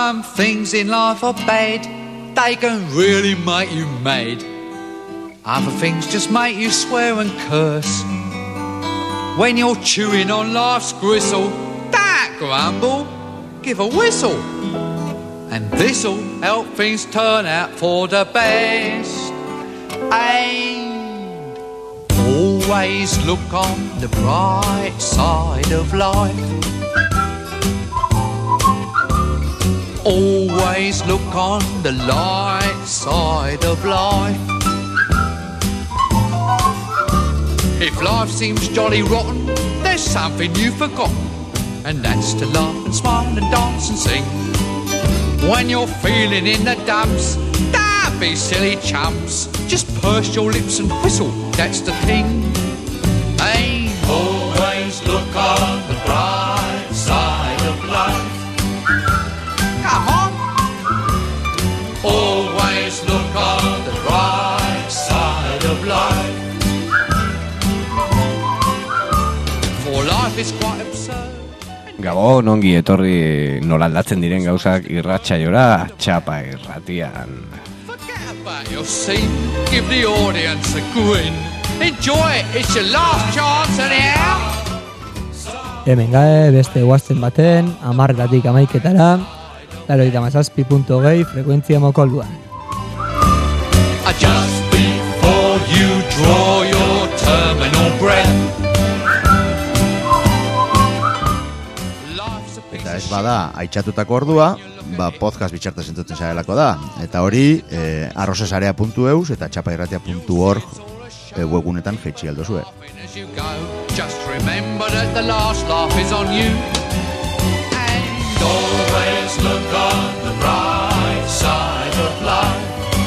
Some things in life are bad, they can really make you mad. Other things just make you swear and curse. When you're chewing on life's gristle, don't grumble, give a whistle. And this'll help things turn out for the best. And always look on the bright side of life. Always look on the light side of life. If life seems jolly rotten, there's something you've forgotten, and that's to laugh and smile and dance and sing. When you're feeling in the dumps, don't be silly chumps. Just purse your lips and whistle, that's the thing. Hey, always look on the bright side of life. Come on. Always look on the bright side of life. For life is quite absurd. Gabon, ongi etorri nola aldatzen diren gauzak irratsaiora, Txapa Irratian. Forget about your scene, give the audience a grin. Enjoy it, it's your last chance anyhow. Hemen gae, beste guazten baten, 10:00 amaiketara, 87.2 frekuentzia mokolduan. Just before you draw your terminal breath. Eta ez bada aitxatutako ordua, podcast bitxartez entzuten zarelako da. Eta hori, arrozesarea.eus eta txapairratia.org webgunetan jeitsi aldo zue. Just remember that the last laugh is on you. And always look on the bright side of life.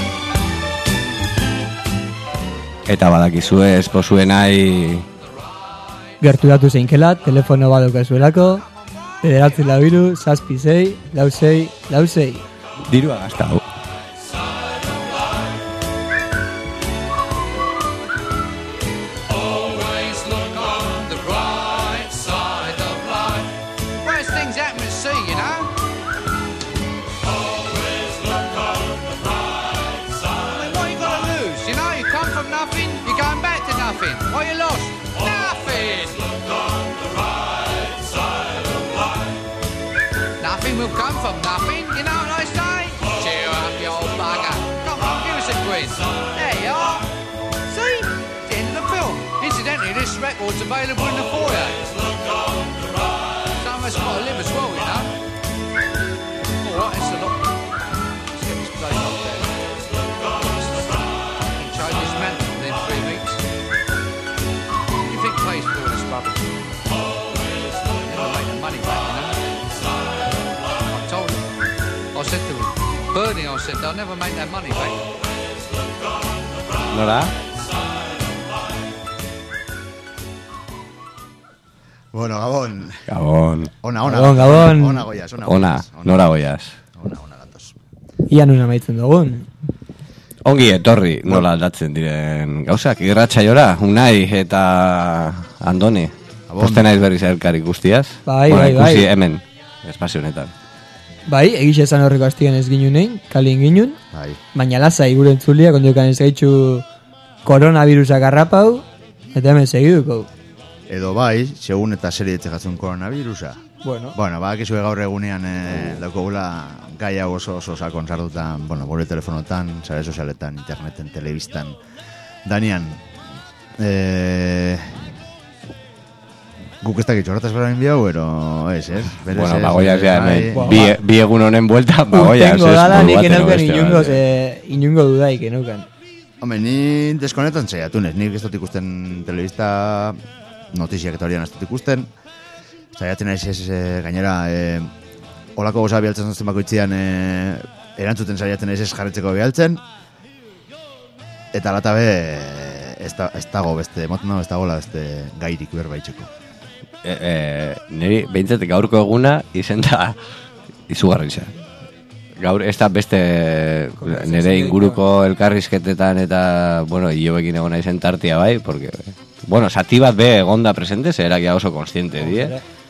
Eta badakizue esposue nahi Gerturatu zeinkela, telefono badokazuelako, 9-4-6-6-6-6. dirua gastau. What you lost? Nothing! Nothing will come from nothing, you know what I say? Cheer up, you old bugger. Come on, give us a quiz. There you are. See? It's the end of the film. Incidentally, this record's available in the foyer. Some of us got to live as well, you know. Alright, it's a lot. Let's get this place up there. Change this mantle within 3 weeks. Pays for all this rubbish. Never make the money back, you know. I told him. I said to Bernie, I said, they'll never make that money back. Nora? Bueno, Gabon. Gabon. Ona. Gabon. Ona goiaz, Ona, Nora goiaz. Ona gatoz. Ian una maitzen dugun. Ongi etorri nola aldatzen diren gauzak irratsaiora, Unai eta Andoni. Posten naiz berriz elkar ikustiaz. Bai. Ikusi hemen, espazio honetan. Bai, egixe esan horreko astigan ez ginunein, kalin ginun. Bai. Baina lasai gure entzulia, kondukan ez gaitxu koronavirusak arrapau, eta hemen segiduko. Edo bai, segun eta serie etxegatzen koronavirusa. Bueno, Bakizue gaur egunean daukogula gai hau oso sakon sartutan, gure telefonotan, sare sozialetan, interneten, telebistan. Danian, guk ez dakit horretaz bera inbiau, ero ez, ez? Bueno, bagoiaz ja, bi egun honen buelta, bagoiaz. Urtengo dala nik enauken inungo dudaik enauken. Hombre, ni deskonetan zaiatunez, nik ez dut ikusten telebista, notiziak eta horian ez dut ikusten. Zaiatzen ez gainera, olako goza bialtzen zazten bakoitzian, erantzuten zaiatzen ez jarretzeko bialtzen. Eta latabe, ez dago beste, ez dagoela beste gairik berbaitzeko. Niri, behintzat gaurko eguna izen da izugarri izan. Gaur ez da beste nire inguruko elkarrizketetan eta, hilobekin egona izen tartia bai, porque, sati bat be egonda presente, zera oso konstiente die.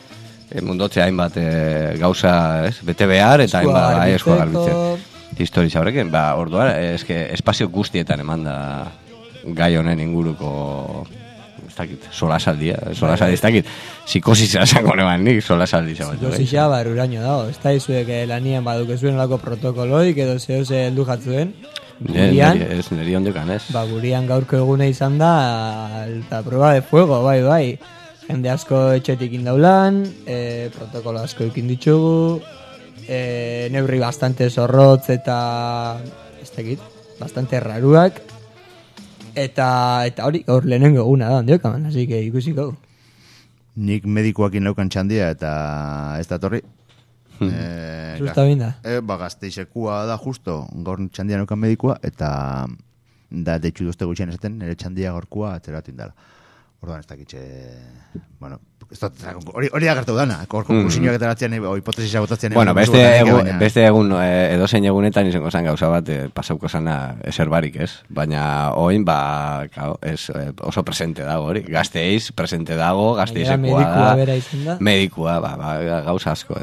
mundotzea hainbat gauza, ez? Bete behar eta hainbat eskoa garbitzen. Historia horrekin, orduan, espazio guztietan eman da gai honen inguruko, ez dakit, solasaldia, ez dakit, psikosisa esango neban nik, solasaldi zabat. Psikosisa baruraino dago, ez da izuek lanien badukezuen olako protokoloik edo zehose heldu jatzuen. Neri ondukan, ez? Gurian gaurko egune izan da, eta prueba de fuego, bai. Jende asko etxetik indaulan, protokolo asko ikin ditugu, neurri bastante zorrotz eta ez dakit, bastante raruak eta hori gaur lehenengo eguna da ondiokaman, así que ikusiko. Nik medikuakin laukan txandia eta ez da torri. Justa binda? Gazteisekua da justo, gaur txandia laukan medikua eta da deitxu duzte gutxien esaten, nire txandia gaurkua atzeratu indala. Orduan ez dakitxe, bueno, hori agertu dana, konklusioak ateratzen, hipotesisa botatzen. Bueno, beste egun, edozein egunetan izango zen gauza bat, pasauko zana eserbarik, ez? Baina oin, oso presente dago, hori. Gazteiz, presente dago, gazteizekoa da. Medikua bera izan da. Medikua, gauza asko,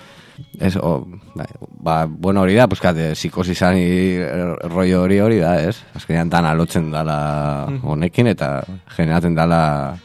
bueno, hori da, buskat, psikosizan rollo hori da, ez? Azkenean dana lotzen dala honekin, eta generaten dala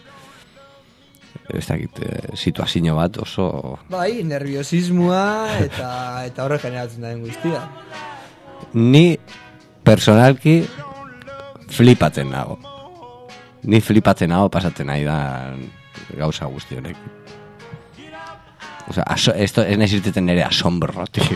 ez dakit, situazio bat oso... Bai, nerviosismoa eta horre generatzen da den guztia. Ni personalki flipatzen nago. Pasatzen nahi da gauza guzti honek. O sea, esto ez nezirteten nire asombrotik.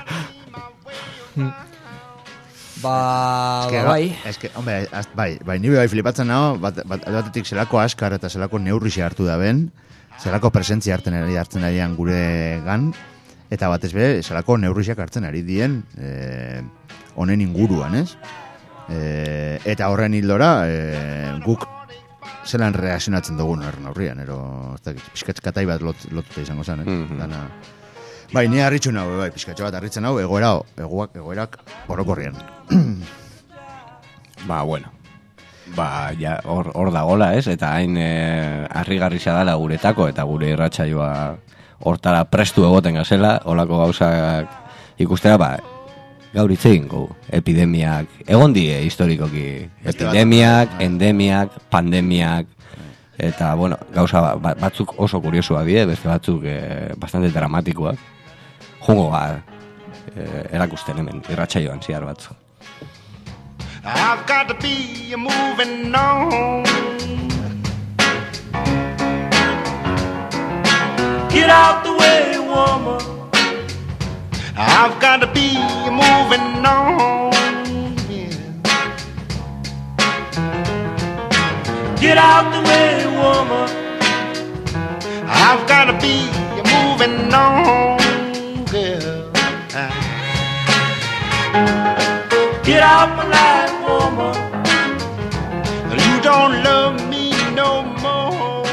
Bai. Bai, ni bai flipatzen nago, batetik zelako askar eta zelako neurrixe hartu da ben, zelako presentzia hartzen arian gure gan, eta batez be, zelako neurrixak hartzen ari dien honen inguruan, ez? Eta horren hildora, guk zelan reakzionatzen dugun horren aurrian, pizkatskatai bat lotuta izango zen, dana... Bai, ni harritxu nago, pizkatxo bat harritzen nago, egoerak orokorrian. Bueno. Ja, hor dagola, ez? Eta hain harrigarria dala guretako, eta gure irratsaioa hortara prestu egoten gazela, holako gauzak ikustera, gaur hitz egingo, epidemiak, egon die historikoki, epidemiak, endemiak, pandemiak, eta, bueno, gauza batzuk oso kuriosua die, beste batzuk bastante dramatikoak. Jungo erakusten hemen, irratsaioan zihar batzu. I've got to be moving on. Get out the way, woman. I've got to be moving on. Yeah. Get out the way, woman. I've got to be moving on, girl. Get out my life, woman. You don't love me no more.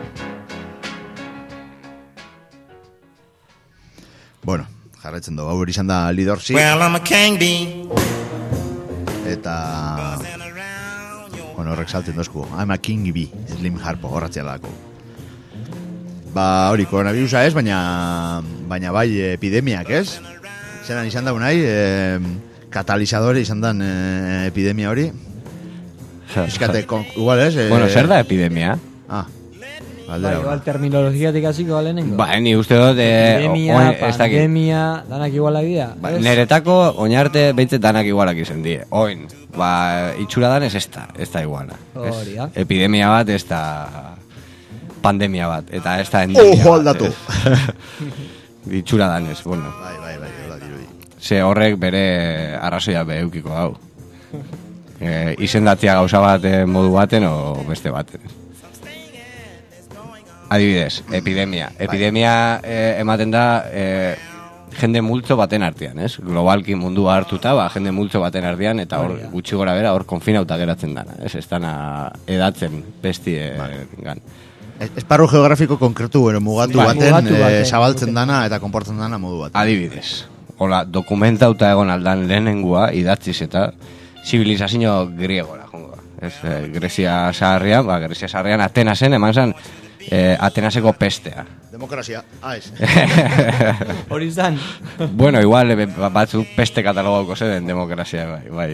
Bueno, jarraitzen dugu, hau izan da Lidorsi. Well, I'm a king bee. Eta... Bueno, horrek salten dozku. I'm a king bee, Slim Harpo, horratzea dako. Hori, koronavirusa ez, baina bai epidemiak ez. Zeran izan da unai, katalizadore izan dan epidemia hori. Eskate, igual ez? Bueno, zer da epidemia? Igual terminologiatik hasiko balenengo. Ni uste dut... Epidemia, pandemia, danak igualak dira. Neretako oinarte behitzet danak igualak izen die. Oin, itxura dan ez da iguala. Epidemia bat, ez da pandemia bat, eta ez da endemia bat. Ojo aldatu! Itxura dan ez, bueno. Bai, ze horrek bere arrazoia beheukiko hau. Izendatzea gauza bat modu baten o beste baten. Adibidez, epidemia. Epidemia ematen da jende multzo baten artean, ez? Globalki mundua hartuta, jende multzo baten artean, eta hor gutxi gora bera hor konfinauta geratzen dana, ez? Ez dana edatzen bestie gan. Esparru geografiko konkretu, mugatu baten zabaltzen dana eta konportzen dana modu baten. Adibidez. Hola, dokumentauta egon aldan lehenengua idatziz eta zibilizazio griegora, jongo. Grezia Saharrian, Atenasen eman zen Atenaseko pestea. Demokrazia, ez. Hori izan. Bueno, igual batzuk peste katalogauko zeden demokrazia, bai.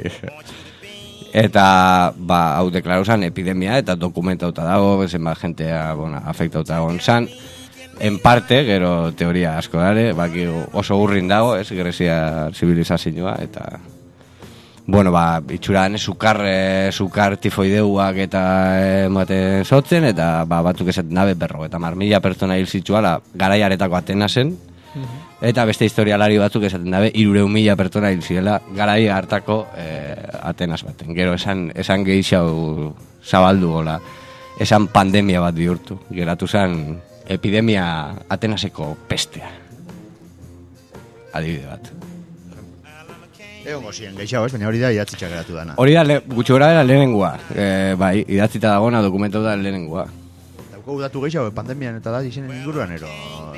Eta, hau deklarazan epidemia eta dokumentauta dago, zenbat jentea, afektauta dagoen zan. En parte, gero teoria asko dare, baki oso urrin dago, Grezia zibilizazioa, eta... Bueno, itxuran sukar tifoideuak eta ematen zotzen, eta batzuk esaten dabe 50.000 pertsona hil zituala garaiaretako Atenasen, eta beste historialari batzuk esaten dabe 300.000 pertsona hil zirela garai hartako Atenas baten. Gero esan gehiago zabaldu gola, esan pandemia bat bihurtu, geratu zen epidemia Atenaseko pestea. Adibide bat. Egongo ziren gehiago, baina hori da idatzitxak geratu dana. Hori da, gutxi gora dela lehenengoa. Bai, idatzita dagona dokumentu da lehenengoa. Dauko datu gehiago, pandemian eta da izenen inguruan, ero...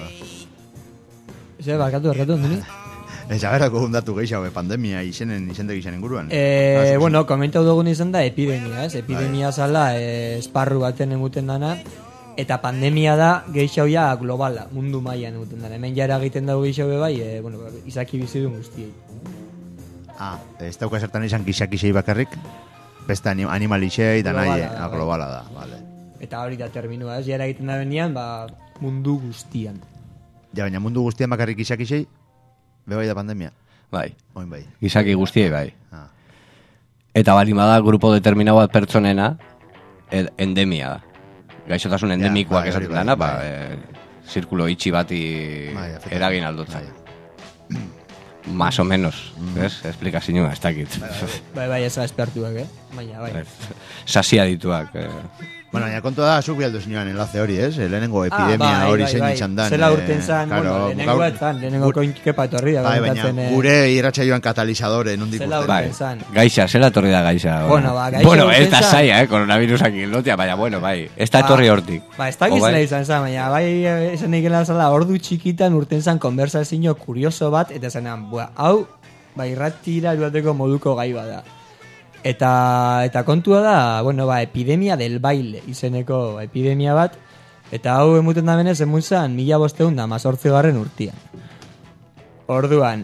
Eze, barkatu, ondini? Ez agerako datu gehiago, pandemia izendek izan inguruan. Bueno, komentau dugun izan da epidemia, ez? Epidemia zala esparru baten emuten dana, eta pandemia da gehiagoia globala, mundu mailan emuten dana. Hemen jara egiten dago gehiago bai, izaki bizidun guztiei. Ez dauka zertan izan gizakisei bakarrik, beste animalixei da nahi, globala da, vale. Eta hori da terminua, ez? Jara egiten da benian, mundu guztian. Ja, baina mundu guztian bakarrik gizakisei, bebai da pandemia? Bai. Oin bai. Gizaki guztiei bai. Eta balimada grupo determinau bat pertsonena, endemia da. Gaixotasun endemikoak esaten dana, zirkulo itxi bati eragin aldotzen. Más o menos, ¿ves? Esplikazioa, ez dakit. Bai, ez da espertuak, baina, bai. Sasia dituak. Bueno, baina kontu da, zuk bialdu zinuan enlace hori, ez? Lehenengo epidemia hori zein itxan dan. Zela urten zan, lehenengo koinkepa etorri da. Bai, baina gure irratsaioan katalizadore, nondik zela urten zan. Gaixa, zela etorri da gaixa. Bueno, gaixa bueno, ez da zaila, coronavirusak lotia, baina, bueno, bai. Ez da etorri hortik. Ez da gizela izan zan, baina, bai, esan egin zala, ordu txikitan urten zan konversazio kurioso bat, eta zanean, hau, bai, irratira eruateko moduko gai bada. Eta kontua da, bueno, epidemia del baile izeneko epidemia bat, eta hau emuten da benez, emuntzan 1518 urtian. Orduan,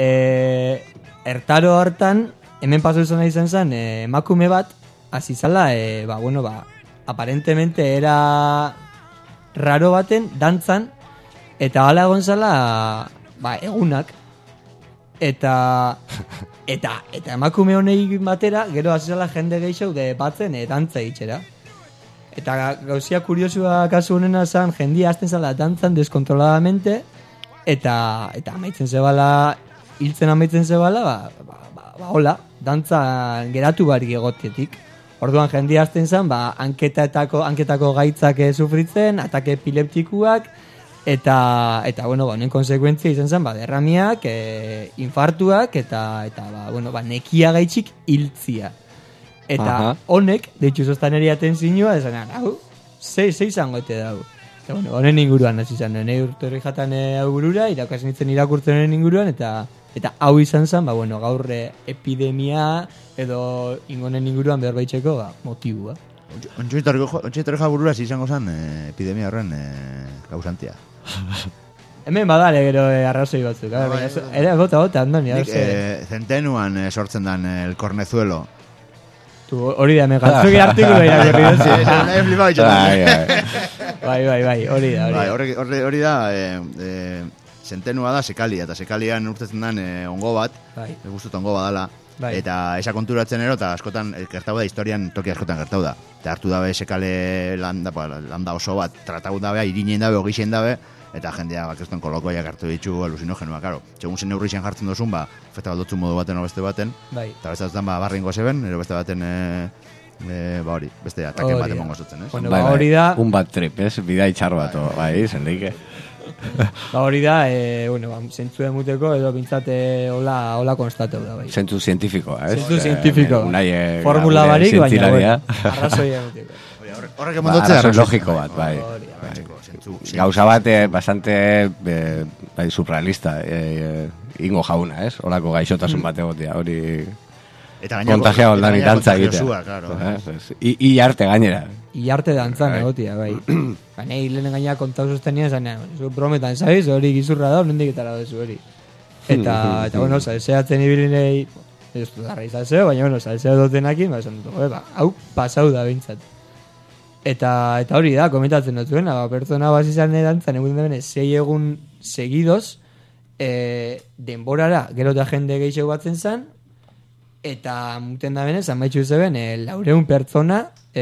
ertaro hartan, hemen paso izan zen, emakume bat, azizala, aparentemente era raro baten, dantzan, eta hala egon zala, egunak, eta emakume honei batera, gero azizala jende gehiago de batzen dantza itxera. Eta gauzia kuriosua kasu honena zan, jendia hasten zala dantzan deskontroladamente, eta amaitzen zebala, hiltzen amaitzen zebala, hola, dantzan geratu barik egotietik. Orduan jendia hasten zan, hanketako gaitzak sufritzen, atake epileptikuak, eta bueno, honen konsekuentzia izan zen, derramiak, infartuak, eta nekia gaitxik hiltzia. Eta honek, deitxu zoztaneri atenzinua, esanean, hau, ze izango ete dago. Eta bueno, honen inguruan hasi zen, nahi urtorri jatan hau burura, irakasen itzen irakurtzen honen inguruan, eta hau izan zen, gaur epidemia edo ingonen inguruan behar baitzeko motibua. Ontsuetorri jaburura izango zen epidemia horren kausantia. Hemen badale gero arrazoi batzuk. Ere, bota, andoni. Zentenuan sortzen dan el cornezuelo. Hori da, me galtzuki artikulo irakurri dozi. Bai, hori da. Hori da, zentenua da sekalia, eta sekalian urtetzen dan ongo bat, guztut ongo badala. Eta esa konturatzen ero, eta askotan gertau da, historian toki askotan gertau da. Eta hartu dabe sekale landa oso bat, tratau dabe, irinen dabe, ogixen dabe, eta jendea bakeston kolokoiak hartu ditu alusinogenoa, karo. Segun zen neurri zen jartzen dozun, feta bat dutzu modu baten o beste baten, eta beste batetan barringo zeben, ero beste baten, hori, beste ataken bat emongo zutzen, ez? Hori da... Un bat trip, ez? Bidai txar bat, zendeike. Hori da, zentzu emuteko edo bintzate hola konstateu da. Zentzu zientifikoa, ez? Zentzu zientifikoa. Formula barik, baina arrazoi emuteko. Horrek emondotzea arrazoi logiko bat, bai. Gauza bat, bastante surrealista, ingo jauna, ez? Horako gaixotasun bat egotia, hori Eta kontagiago aldani dantza egitea. Kontagiozua, claro. I arte gainera. Iarte dantzan egotia, bai. Baina lehen gaina kontau sostenia zanean, brometan zaiz, hori gizurra da, nondik eta laudezu hori. Eta bueno, salseatzen ibilinei, ez dut darra izalseo, baina bueno, salseo dutenakin, esan dut, hau pasau da bintzat. Eta hori da, komentatzen dut zuena, pertsona bazizan dantzan, egun dene, 6 egun segidoz, denborara, gero eta jende gehiago batzen zan, eta muten da benez, amaitxu zeben, 400 pertsona,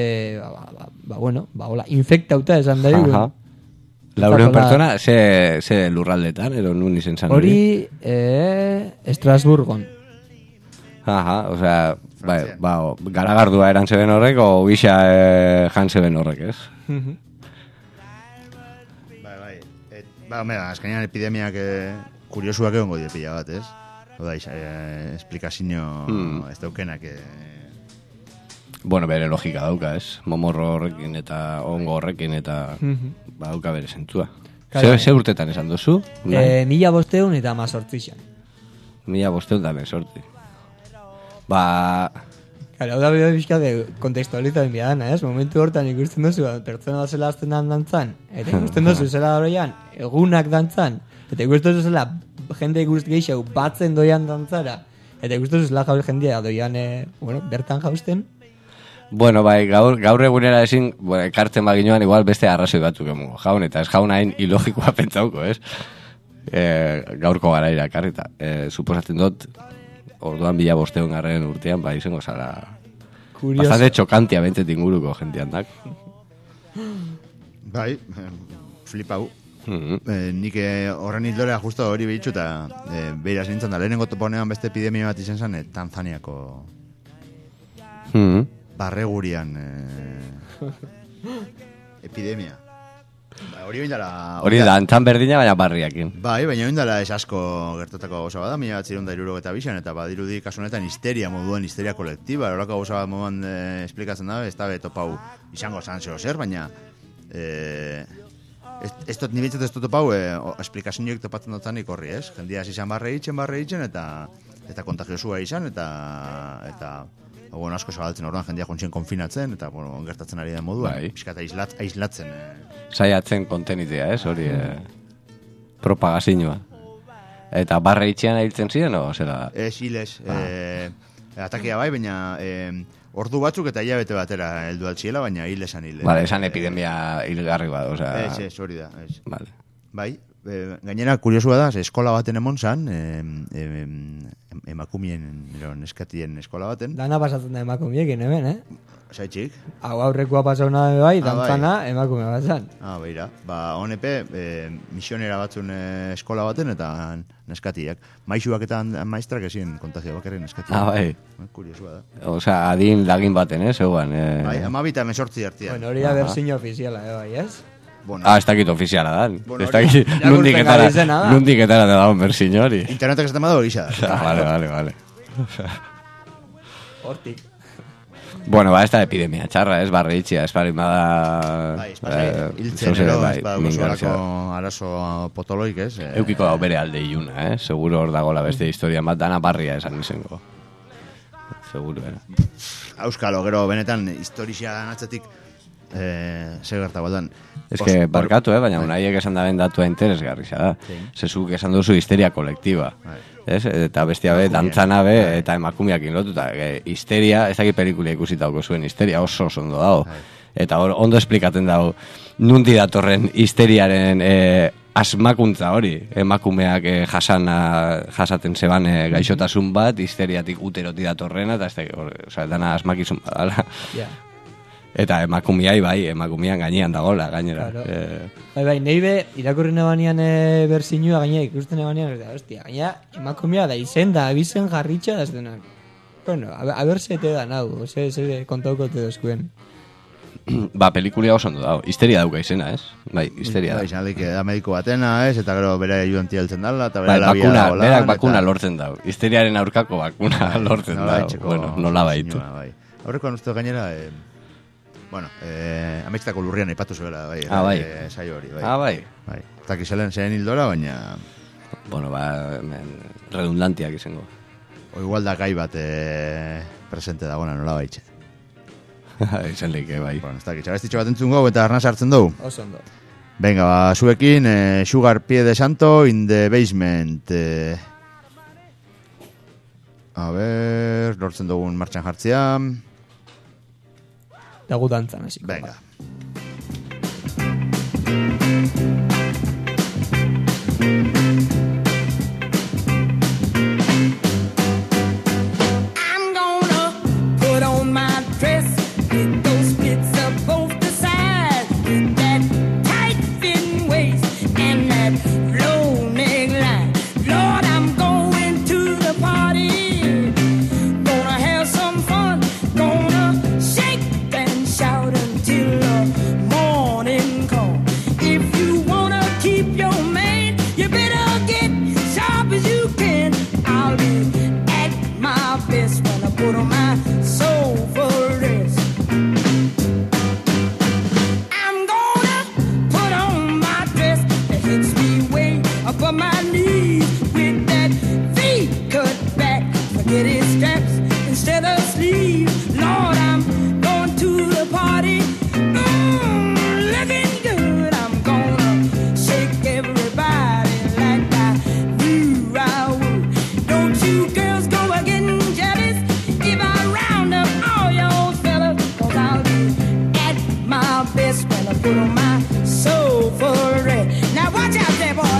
hola, infektauta esan da dugu. 400 pertsona, ze lurraldetan, edo nun izen zan hori? Estrasburgon. Osea, garagardua eran zeben horrek, o gisa jan zeben horrek, ez? Bai. Azkenean epidemiak kuriosuak egongo die pila bat, ez? Oda, esplikazio ez daukenak... Bueno, bere logika dauka, ez? Momorro horrekin eta ongo horrekin eta dauka bere zentua. Ze urtetan esan duzu? 1500 eta 18. 1500 eta 18. Hau da bide bizka de kontekstualizaren bidana, ez? Momentu hortan ikusten duzu, pertsona zela azten dantzan, eta ikusten duzu zela horrean, egunak dantzan, eta ikusten duzu zela jende guzti gehiago batzen doian dantzara, eta ikusten duzu zela jaur jendea doian, bertan jausten. Bueno, bai, gaur egunera ezin, kartzen baginoan igual beste arrazoi batzuk emungo jaun, eta ez jaun hain ilogikoa pentsauko, ez? Gaurko gara irakarrita. Suposatzen dut, orduan 1500 garren urtean, bai, izango zara... Bastante txokantia bentzet inguruko jentean dak. Bai, flipau. Nik horren hildora justo hori behitxu eta behiraz nintzen da. Lehenengo toponean beste epidemia bat izan zen, Tanzaniako barregurian epidemia. Hori oindala... Hori da, antzan berdina, baina barriakin. Bai, baina oindala ez asko gertatako gauza bada, 1972 eta badirudi kasunetan histeria moduan, histeria kolektiba, horako gauza bat moduan esplikatzen da, ez da topau izango zan zeo zer, baina ez dut nibetxet ez dut topau esplikazioak topatzen dutzanik horri, ez? Jendia izan barre itzen eta kontagiosua izan eta asko zabaltzen orduan jendia jontzien konfinatzen eta gertatzen ari da moduan, pixka eta aislatzen. Saiatzen kontenitzea, ez? Hori propagazioa. Eta barre itxean ahiltzen ziren, o zera? Ez, hilez. Atakia bai, baina ordu batzuk eta hilabete batera heldu altziela, baina hilesan hile. Vale, esan epidemia hilgarri bat, o sea... Ez, hori da. Vale. Bai, gainera, kuriosua da, eskola baten emon zan, emakumien, neskatien eskola baten. Dana pasatzen da emakumiekin, hemen, Zaitxik? Hau aurrekoa pasauna bai, dantzana emakume bat zan. Beira. Honepe, misionera batzun eskola baten eta neskatiak. Maixuak eta maestrak ezin kontagia bakarrik neskatiak. Bai. Kuriosua da. Osea, adin lagin baten, zegoan. Bai, 12 eta 18 artian. Bueno, hori da bersiño ofiziala, bai, ez? Ez dakit ofiziala da. Ez dakit nundik etara da daun bersiño hori. Internetak ez da hori xa. Vale. Hortik. Bueno, ez da epidemia txarra, ez barri itxia, ez bari bada... Hiltzen ero, ez bada arazo potoloik, ez? Eukiko dau bere alde iluna, seguro hor dago la beste historia bat, dana barria esan izango. Seguro, Auskalo, gero, benetan, historia atzetik segerta baldan. Ez que barkatu, baina unaiek esan da ben datua interesgarri da. Zezuk esan duzu histeria kolektiba. Eta bestia be, dantzana be, eta emakumiakin lotuta. Histeria, ez dakit pelikulia ikusitauko zuen, histeria oso ondo dago. Eta ondo esplikaten dago, nundi datorren histeriaren asmakuntza hori. Emakumeak jasaten zeban gaixotasun bat, histeriatik uteroti datorrena, eta ez dakit, dana asmakizun bat. Eta emakumiai bai, emakumian gainean dagoela, gainera. Bai, nahi be, irakurri nebanean berzinua gainera ikusten nebanean, gainera, emakumia da izen da, abizen jarritxa da ez denak. Bueno, a ber se te da nau, ze kontauko te dozkuen. Pelikulia oso ondo dago, histeria dauka izena, ez? Bai, histeria da. Bai, izan da mediko batena, ez? Eta gero bere ayudantia heltzen dala, eta bere labia dagoela. Berak bakuna lortzen dago, histeriaren aurkako bakuna lortzen dago. Bueno, nola baitu. Horrekoan uste gainera... Bueno, ametxetako lurrian aipatu zuela, bai. Bai. Saio hori, bai. Bai. Eta kizelen zen hildora, baina... Bueno, redundantiak izango. igual da gai bat presente dagoena nola baitxe. Izan leike, bai. Bueno, ez dakit, txabestitxo bat entzun gau eta arnaz hartzen dugu. Oso ondo. Venga, ba, zuekin, Sugar Pie de Santo in the Basement. A ber, lortzen dugun martxan jartzea. Dagu dantzan, hasiko. Venga. I'm gonna put on my dress with those slits up both the sides, with that tight fitting waist and that low neckline. Lord, I'm going to the party, gonna have some fun, gonna shake and shout until the morning comes. If you wanna keep your man, you better get sharp as you can. I'll be at my best when I put on my sofa rest. I'm gonna put on my dress that hits me way above my knees, with that V-cut back, forget its straps instead of sleeves. Lord, I'm going to the party, looking good. I'm gonna shake everybody like I knew I would. Don't you girls go a getting jealous if I round up all your fellas, 'cause I'll be at my best when I put on my sofa red. Now watch out there, boy.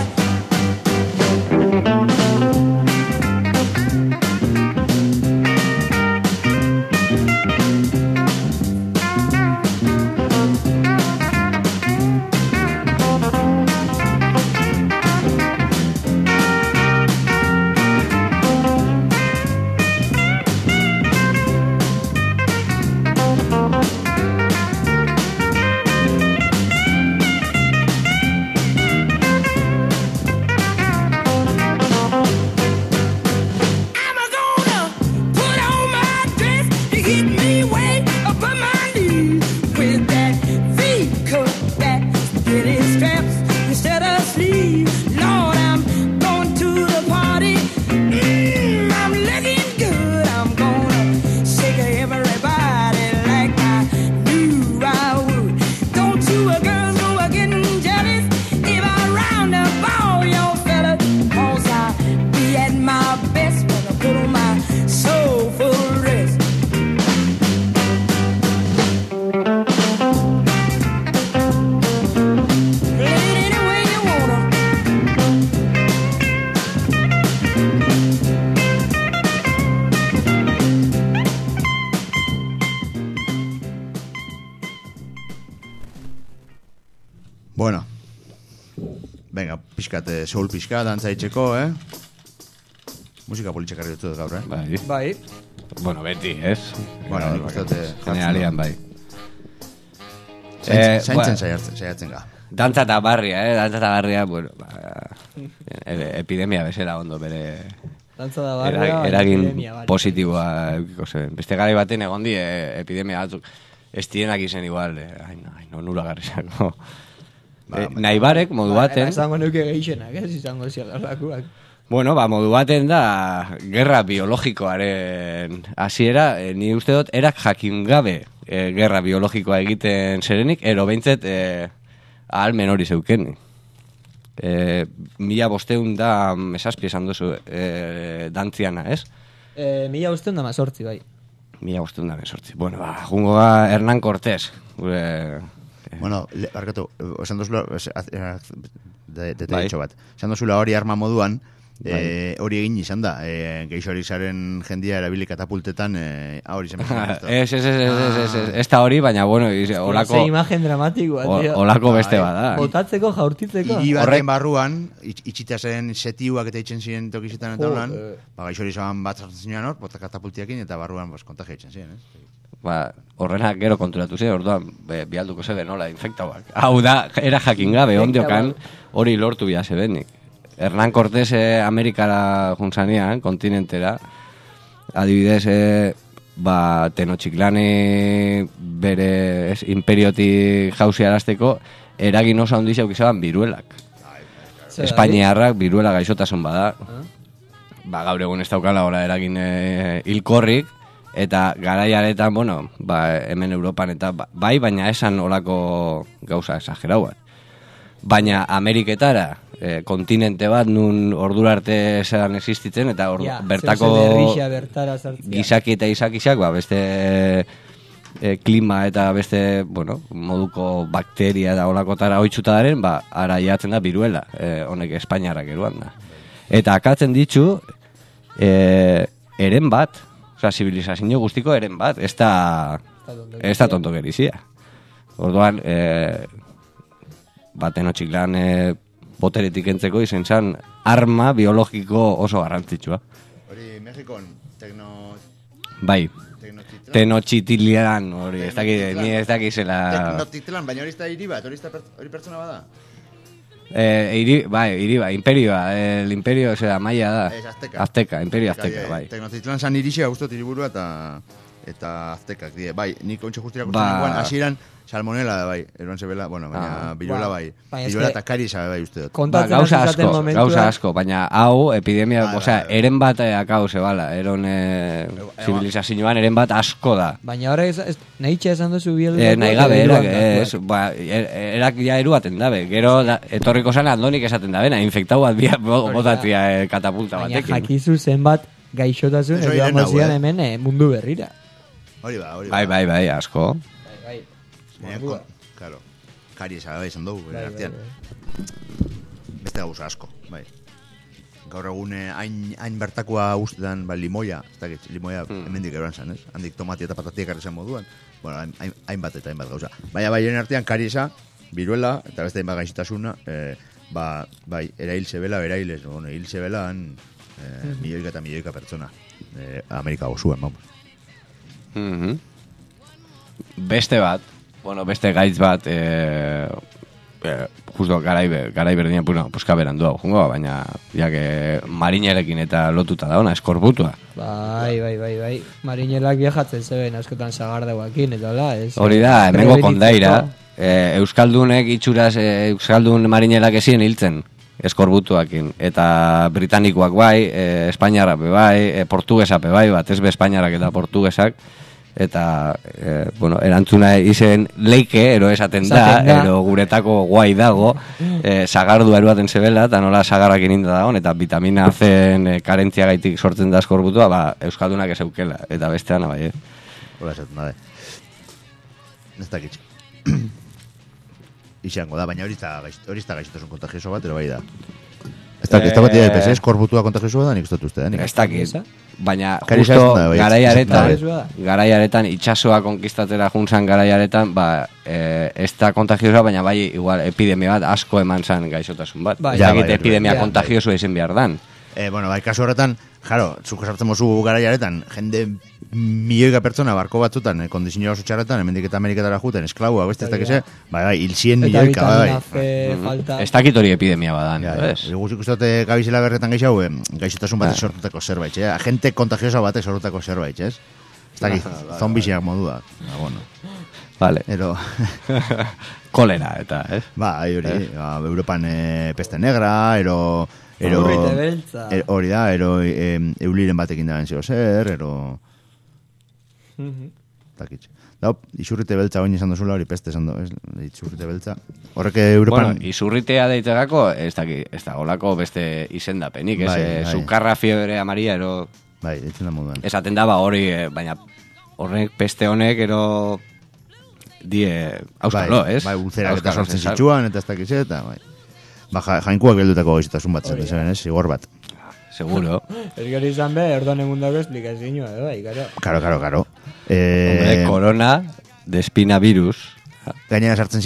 I'm gonna put on my dress to hit me way above my knees, with that V-cut back, get its straps instead of sleeves. Lord, I'm going to the party, I'm looking good. I'm gonna shake everybody like I knew I would. Don't you girls go a getting jealous if I round up all your fellas, 'cause I be at my best when I put on my sofa rest. Play it any way you wanna. Bueno. Venga, pixkat, soul pixka, dantza itxeko, Musika politxekarri dut gaur, Bai. Bai, Bueno, beti, ez? Bueno, nik uste dut, Generalian, bai. Zaintzen saiatzen ga. Dantza eta barria, Dantza eta barria, bueno, epidemia bezala ondo bere dantza da barria, eragin epidemia, bai. positiboa edukiko zen. Beste garai baten egon di epidemia batzuk ez dienak izen igual, no nulagarrizako. Nahi barek, modu baten... Izango nuke gehixenak, izango ziagarrakuak. Bueno, modu baten da gerra biologikoaren hasiera, ni uste dut, erak jakin gabe gerra biologikoa egiten zerenik, ero behintzet ahalmen hori zeuken. 1500 da mesazpi esan duzu dantziana, ez? 1518, bai. 1518. Bueno, jungo da Hernán Cortés, gure... Bueno, barkatu, esan duzula, detallitxo bat. Esan duzula hori arma moduan, hori egin izan da, geixorizaren jendia erabili katapultetan, hori zen. Ez da hori, baina, bueno, olako... Ze imagen dramatikoa, tío. Olako beste bada. Botatzeko, jaurtitzeko. Hiri baten barruan, itxita zen setiuak eta itxen ziren tokizetan eta holan, gaixorizan bat sartzen ziren hor, bota katapultiakin eta barruan kontagia itxen ziren, Horrenak gero konturatu zen, orduan, bialduko zebe nola, infektauak. Hau da, era jakin gabe, ondiokan, hori lortu bia zebenik. Hernán Cortés Amerikara juntzanean, kontinentera, adibidez, Tenochtitlani bere imperiotik jauzi arazteko, eragin oso handi zeuk izaban biruelak. Espainiarrak biruela gaixotasun bada. gaur egun ez daukala hola eragin hilkorrik, eta garaiaretan, bueno, hemen Europan eta bai, baina esan olako gauza esagerau bat. Baina Ameriketara, kontinente bat nun ordura arte esan existitzen, eta bertako gizaki eta izakisak, beste klima eta beste, bueno, moduko bakteria eta olakotara oitzuta daren, ara jatzen da biruela, honek Espainiarrak eruan da. Eta akatzen ditzu, eren bat, oza, zibilizazio guztiko eren bat, ez da tontokerizia. Orduan, baten otxiklan boteretik entzeko izen zan arma biologiko oso garrantzitsua. Hori, Mexikon, Bai, Tenochtitlan, hori, ez dakizela... Tenochtitlan, baina hori ez da hiri bat, hori pertsona bada? Hiri ba, imperioa, el imperio, osea, maia da. Azteca, imperio Azteca, bai. Tenochtitlan zan irixea guztot hiriburua eta Aztekak, bai, nik ontsa justira ikusten hasieran salmonela da, bai, eruan zebela, bueno, baina biruela bai, biruela eta karisa bai uste dut. Gauza asko, baina hau, epidemia, osea, eren bat akau zebala, eron zibilizazioan eren bat asko da. Baina horrek, nahi esan duzu biel... Nahi gabe, erak ja eruaten dabe, gero etorriko zan andonik esaten dabena, infektau bat botatzia katapulta batekin. Baina jakizu zenbat gaixotasun, edo amazian hemen mundu berrira. Hori ba. Bai, asko. Bai. Claro. Kariesa bai izan dugu, artean. Beste gauza asko, bai. Gaur egun hain bertakoa ustetan, limoia, ez dakit, limoia hemendik eroan zan, ez? Handik tomatia eta patatia karrizan moduan. Bueno, hainbat eta hainbat gauza. Baina bai, artean kariesa, biruela, eta beste hainbat gaixotasuna, bai, erail zebela, erailes, bueno, hil zebelan, milioika pertsona. Amerika osoan, vamos. Beste bat, beste gaitz bat, justo garai berdina, puska berandu hau jungo, baina marinerekin eta lotuta da ona, eskorbutua. Bai. Marinelak viajatzen zeben askotan sagardauakin, eta hola, ez? Hori da, hemengo kondaira, Euskaldunek itxuraz, Euskaldun marinelak ezien hiltzen, eskorbutuakin, eta britanikoak bai, espainiarrak bai, portugesak bai, batez be espainiarrak eta portugesak, eta, erantzuna izen leike, ero esaten da, ero guretako guai dago, sagardu eruaten zebela, eta nola sagarrak ininda dagoen, eta vitamina C karentzia gaitik sortzen da eskorbutua, Euskaldunak ez eukela, eta bestean, bai, Hola esaten da, ez dakitxe. Izango da, baina hori ez da gaixotasun kontagioso bat, ero bai da. Ez dakit EPS, eskorbutua kontagioso bat da, nik ez dut uste, ez dakit. Baina, justo garaiaretan, itxasoa konkistatera juntzan garaiaretan, ez da kontagiosoa, baina bai, igual, epidemia bat asko eman zan gaixotasun bat. Ez dakit epidemia kontagiosoa izen behar dan. Bai, kasu horretan, jaro, zuko sartzen mozu garaiaretan, jende milioika pertsona barko batzutan, kondizio oso txarretan, hemendik eta Ameriketara juten, esklaua, beste ez dakize, bai, hilzien milioika, bai. Ez dakit hori epidemia badan, ez? Guztik usteote gabizela berretan gaixau, gaixotasun batek sortutako zerbait, agente kontagiosa batek sortutako zerbait, ez? Ez dakit, zombiziak modua, bueno. Vale. Ero... Kolera, eta, ez? Hori, Europan peste negra, Urrite beltza. Hori da, euliren batekin da benzio zer, Takitxe. Izurrite beltza oin izan dozula, hori peste esan izurrite beltza. Horrek Europan... Bueno, izurritea deitegako, ez da golako beste izendapenik, sukarra fiebre amaria, Bai, ditzen da moduan. Esaten daba hori, baina horrek peste honek, die auskalo, ez? Bai, ulcerak eta sortzen zitsuan, eta ez dakize, eta bai. Jainkuak geldutako gaixotasun bat zen, ez? Igor bat. Seguro. Ez gero izan be, orduan egundako esplikazioa, bai, karo. Karo. Hombre, corona de espinavirus. Gainera sartzen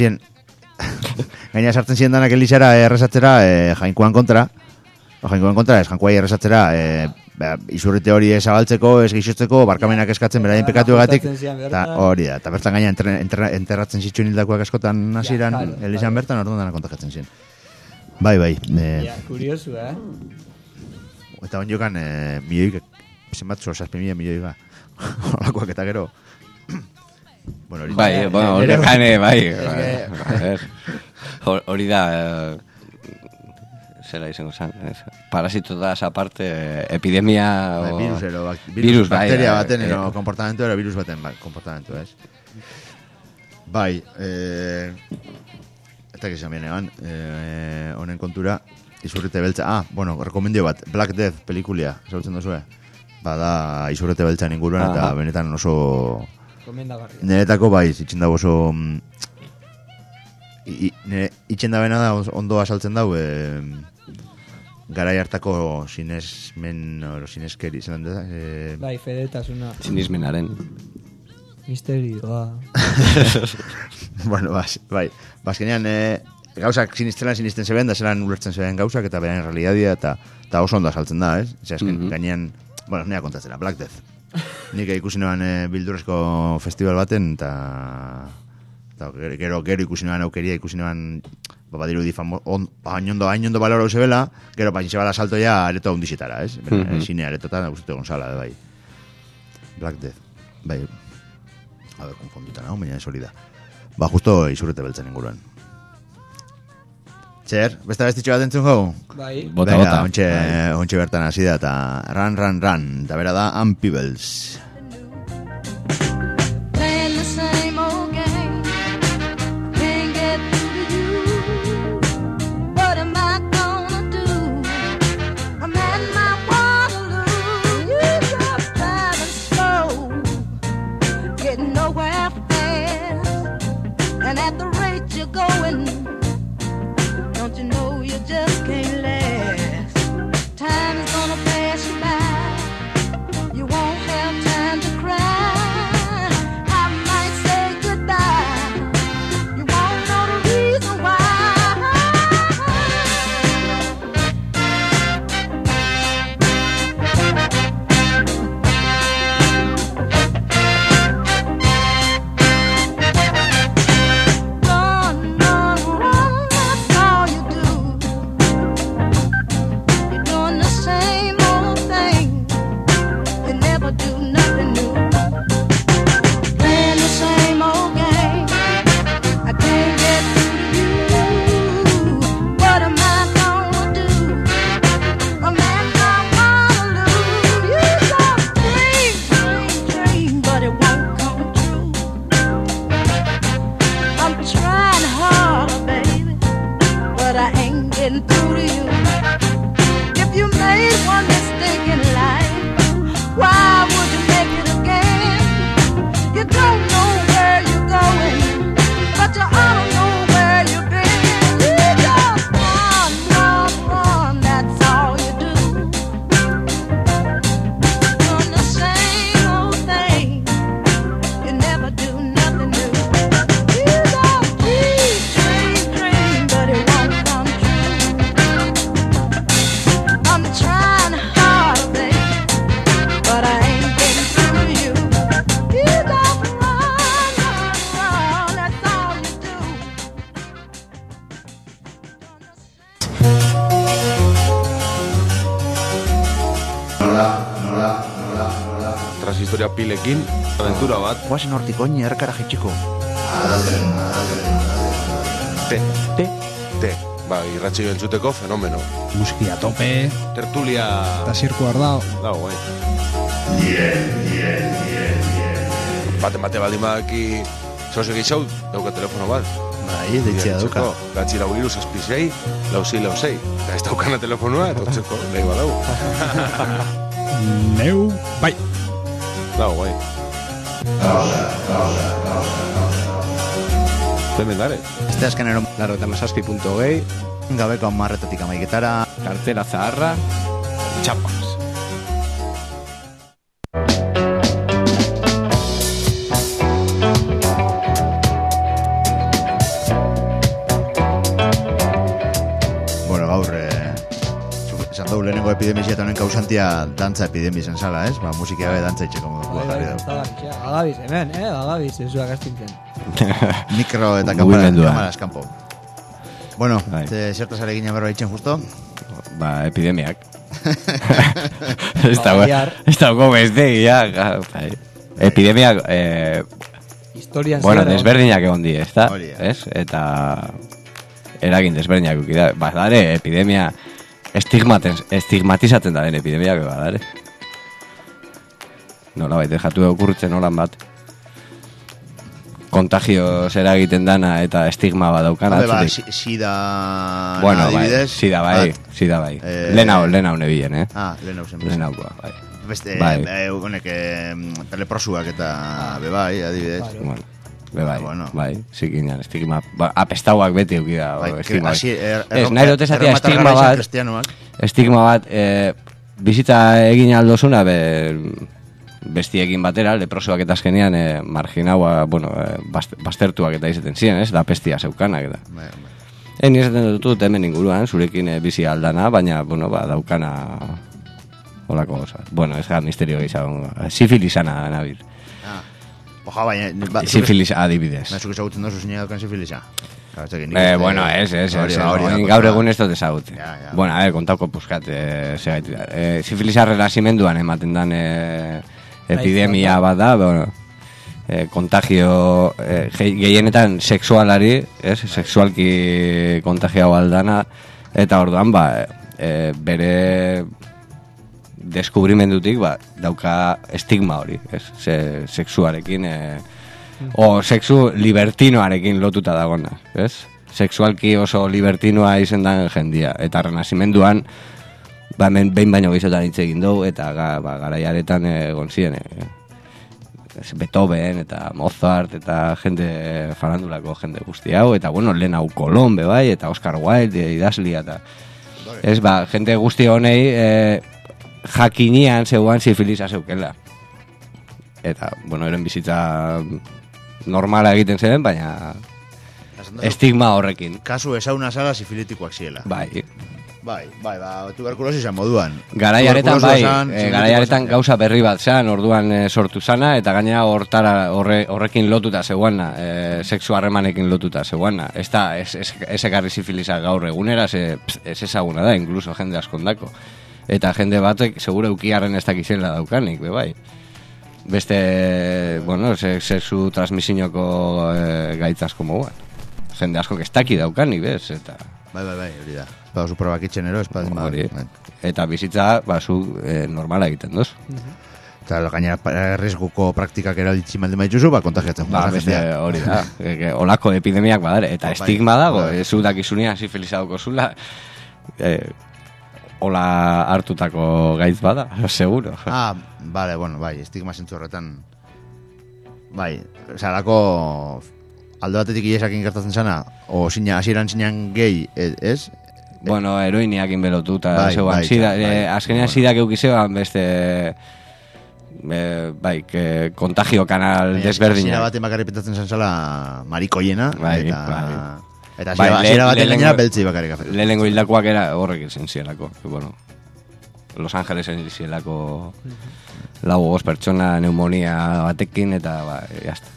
zien danak elizara errezatzera jainkuan kontra. Ez jainkuai errezatzera izurrite hori ezabaltzeko, ez gixotzeko, barkamenak eskatzen beraien pekatu egatik. Hori da, eta bertan gaina enterratzen zituen hildakoak askotan hasieran elizan bertan, orduan danak kontajatzen zien. Bai. Kuriosu, Eta onjokan milioik, zenbat zua 6.000 milioika. Olakoak eta gero. Bai, bai. Hori da, zela izango zen. Parasitotaz aparte, epidemia... Virus, bakteria baten, ero komportamentu, ero virus baten komportamentu, ez? Bai, eta gizan bien eban, honen kontura, Izurrite beltza, rekomendio bat, Black Death pelikulia, ezagutzen duzue? Bada, Izurrite beltzan inguruan, eta benetan oso... Niretako bai, itxen dago oso... Itxen da bena da, ondo asaltzen dau, garai hartako sinesmen, sineskeri, zelan da? Bai, fedetasuna. Sinismenaren. Misterioa. Bueno, bai. Bazkenean, gauzak sinisten zeben, da zelan ulertzen zeben gauzak, eta beren realidadia, eta oso ondo asaltzen da, ez? Azken, gainean, bueno, nea kontatzera, Black Death. Nik ikusi neban bildurrezko festival baten, eta gero ikusi neban aukeria, ikusi neban badiru di hainondo balora usebela, gero pasin zebala saltoia areto hundizitara, ez? Sine aretotan, guztute gonzala, bai. Black Death, bai. A ver, konfondutan hau, baina ez hori da. Justo Izurrite beltzen inguruan. Txer, besta bestitxo bat entzun gau? Bai. Bota. Ontxe bertan hasi da, eta run, eta bera da Unpeebles. Transhistoria pilekin, aventura bat. Guazen hortik oini erkara jetxiko. Te. Ba, irratxi beltzuteko fenomeno. Muskia tope. Tertulia. Eta zirku ardao. Dago, bai. Bate baldimaki zoze geixau, dauka telefono bat. Bai, deitzea dauka. Gatzi lau iru, zazpizei, lausei. Eta ez daukana telefonoa, eta otzeko, lehi badau. Neu, bai. Dago, bai. Zemendare. Este azkenero 97.gehi, gabeko 10:00 amaiketara. kartela zaharra, txapas. Bueno, gaur, esan dugu lehenengo epidemizia eta honen kausantia dantza epidemia zen zala, ez? Ba, musika gabe dantza itxeko modu jarri dago. Agabiz, hemen, agabiz, ez zuak astintzen. Mikro eta kamara eskampo. Bueno, zertaz ere ginen berba itxen justo? Ba, epidemiak. Ez dago beste, ja. Epidemiak, historian bueno, desberdinak egon di, ez da? Hori, ez? Eta eragin desberdinak ukida. Ba, dare, epidemia estigmatizatzen da den epidemiak bada, ere? Nola baita, jatu okurritzen nolan bat. Kontagio zera egiten dana eta estigma bat daukana. Sida... Bueno, bai, sida bai. Lehenau nebilen, lehenau zen. Lehenaukoa, bai. Beste, honek, teleprosuak eta bebai, adibidez. Bueno, bai, zikinean, estigma. Apestauak beti eukida, estigma. Ez, nahi dut esatia estigma bat, bizitza egin aldozuna, bestiekin batera, leprosoak eta azkenean marginaua, baztertuak eta izaten ziren, ez? Da pestia zeukanak eta. Ni esaten dut hemen inguruan, zurekin bizi aldana, baina, daukana holako goza. Ez gara misterio gehiago. Sifilisana nabil. Oja, baina... Sifilis adibidez. Nazuk ezagutzen dozu zine daukan sifilisa? Ez. Gaur egun ez dut ezagute. Kontauko puskat. Sifilisa relazimenduan ematen dan epidemia bat da, kontagio gehienetan sexualari, sexualki kontagio aldana, eta orduan, bere deskubrimendutik dauka estigma hori, sexuarekin sexu libertinoarekin lotuta dagona, sexualki oso libertinoa izen dan jendia, eta renazimenduan behin baino gizotan hitz egin dugu, eta garaiaretan egon ziren Beethoven eta Mozart eta jende farandulako jende guzti hau, eta Lena Colombe bai, eta Oscar Wilde idazlia, eta jende guzti honei jakinian zeuan sifilisa zeukela. Eta, eren bizitza normala egiten zen, baina estigma horrekin. Kasu ezauna zara sifilitikoak ziela. Bai, tuberkulosizan moduan. Garaiaretan gauza berri bat zan, orduan sortu zana, eta gainera horrekin lotuta zeuana, sexu harremanekin lotuta zeuana. Ez ekarri sifilisa gaur egunera, ez ezaguna da, incluso jende askondako. Eta jende batek, segura ukiarren ez dakizela daukanik, bai. Beste, sexu transmisiñoko gaitz asko moguan. Jende asko ez daki daukanik, bez, eta... Bai, hori da. Espada zu probak itxen ero, Eta bizitza, zu normala egiten doz. Eta gainera riesguko praktikak eralditzi malde maituzu, kontagiatzen. Hori da. Olako epidemiak badare. Eta estigma dago, zu dakizunean sifilisa dauko zula, hola hartutako gaitz bada, seguro. estigma zentzu horretan. Zalako alde batetik iesakin gertatzen zana, o hasieran zinean gehi, ez? Heroiniakin belotuta, azkenean sidak eukizean beste, kontagio kanal desberdina. Hasiera baten bakarri petatzen zen zala marikoiena, eta hasiera baten gainera beltzi bakarrik. Lehenengo hildakoak era horrek izan zielako. Los Angelesen zielako lau 5 pertsona neumonia batekin, eta jazta.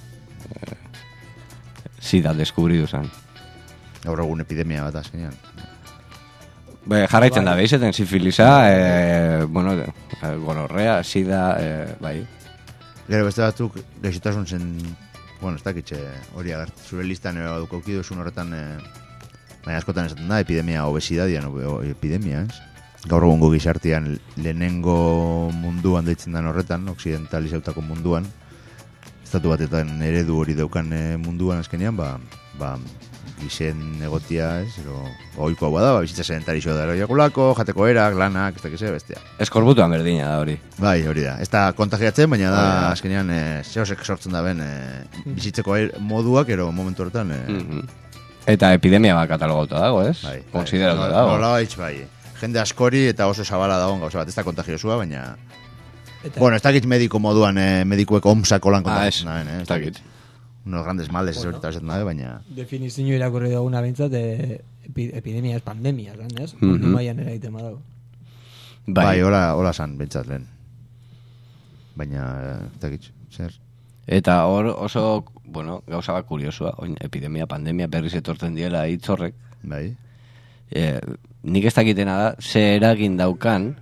Sida deskubridu zen. Gaur egun epidemia bat azkenean. Jarraitzen da behizeten sifilisa, gonorrea, sida, Gero beste batzuk gaixotasun zen, ez dakitxe hori agertu. Zure listan duko aukiduzun horretan, baina askotan esaten da, epidemia obesidadia, epidemia, ez? Gaur egungo gizartean lehenengo munduan deitzen den horretan, oksidentalizautako munduan, estatu batetan eredu hori daukan munduan azkenean, gizen egotia, oiko hau da, bizitza sedentarixo da eroiakulako, jateko erak, lanak, ez dakize, bestia. Eskorbutuan berdina da hori. Bai, hori da. Ez da kontagiatzen, baina da azkenean zehosek sortzen da ben bizitzeko moduak, ero momentu horretan. Eta epidemia bat katalogauta dago, ez? Konsiderauta dago. Nola baitz, jende askori eta oso zabala dagoen gauza bat, ez da kontagiosua, baina... ez dakit mediko moduan, medikuek omsako lan kontagiatzen da ben, ez dakit. Unos grandes males ez horita esaten dabe, baina... Definizio irakurri duguna bintzat, epidemia ez pandemia, ez? Mundu maian eraiten badago. Hola san, bintzat lehen. Baina, ez dakit, zer... Eta hor oso, gauza bat kuriosua, epidemia, pandemia berriz etortzen diela hitz horrek. Bai. Nik ez dakitena da, ze eragin daukan,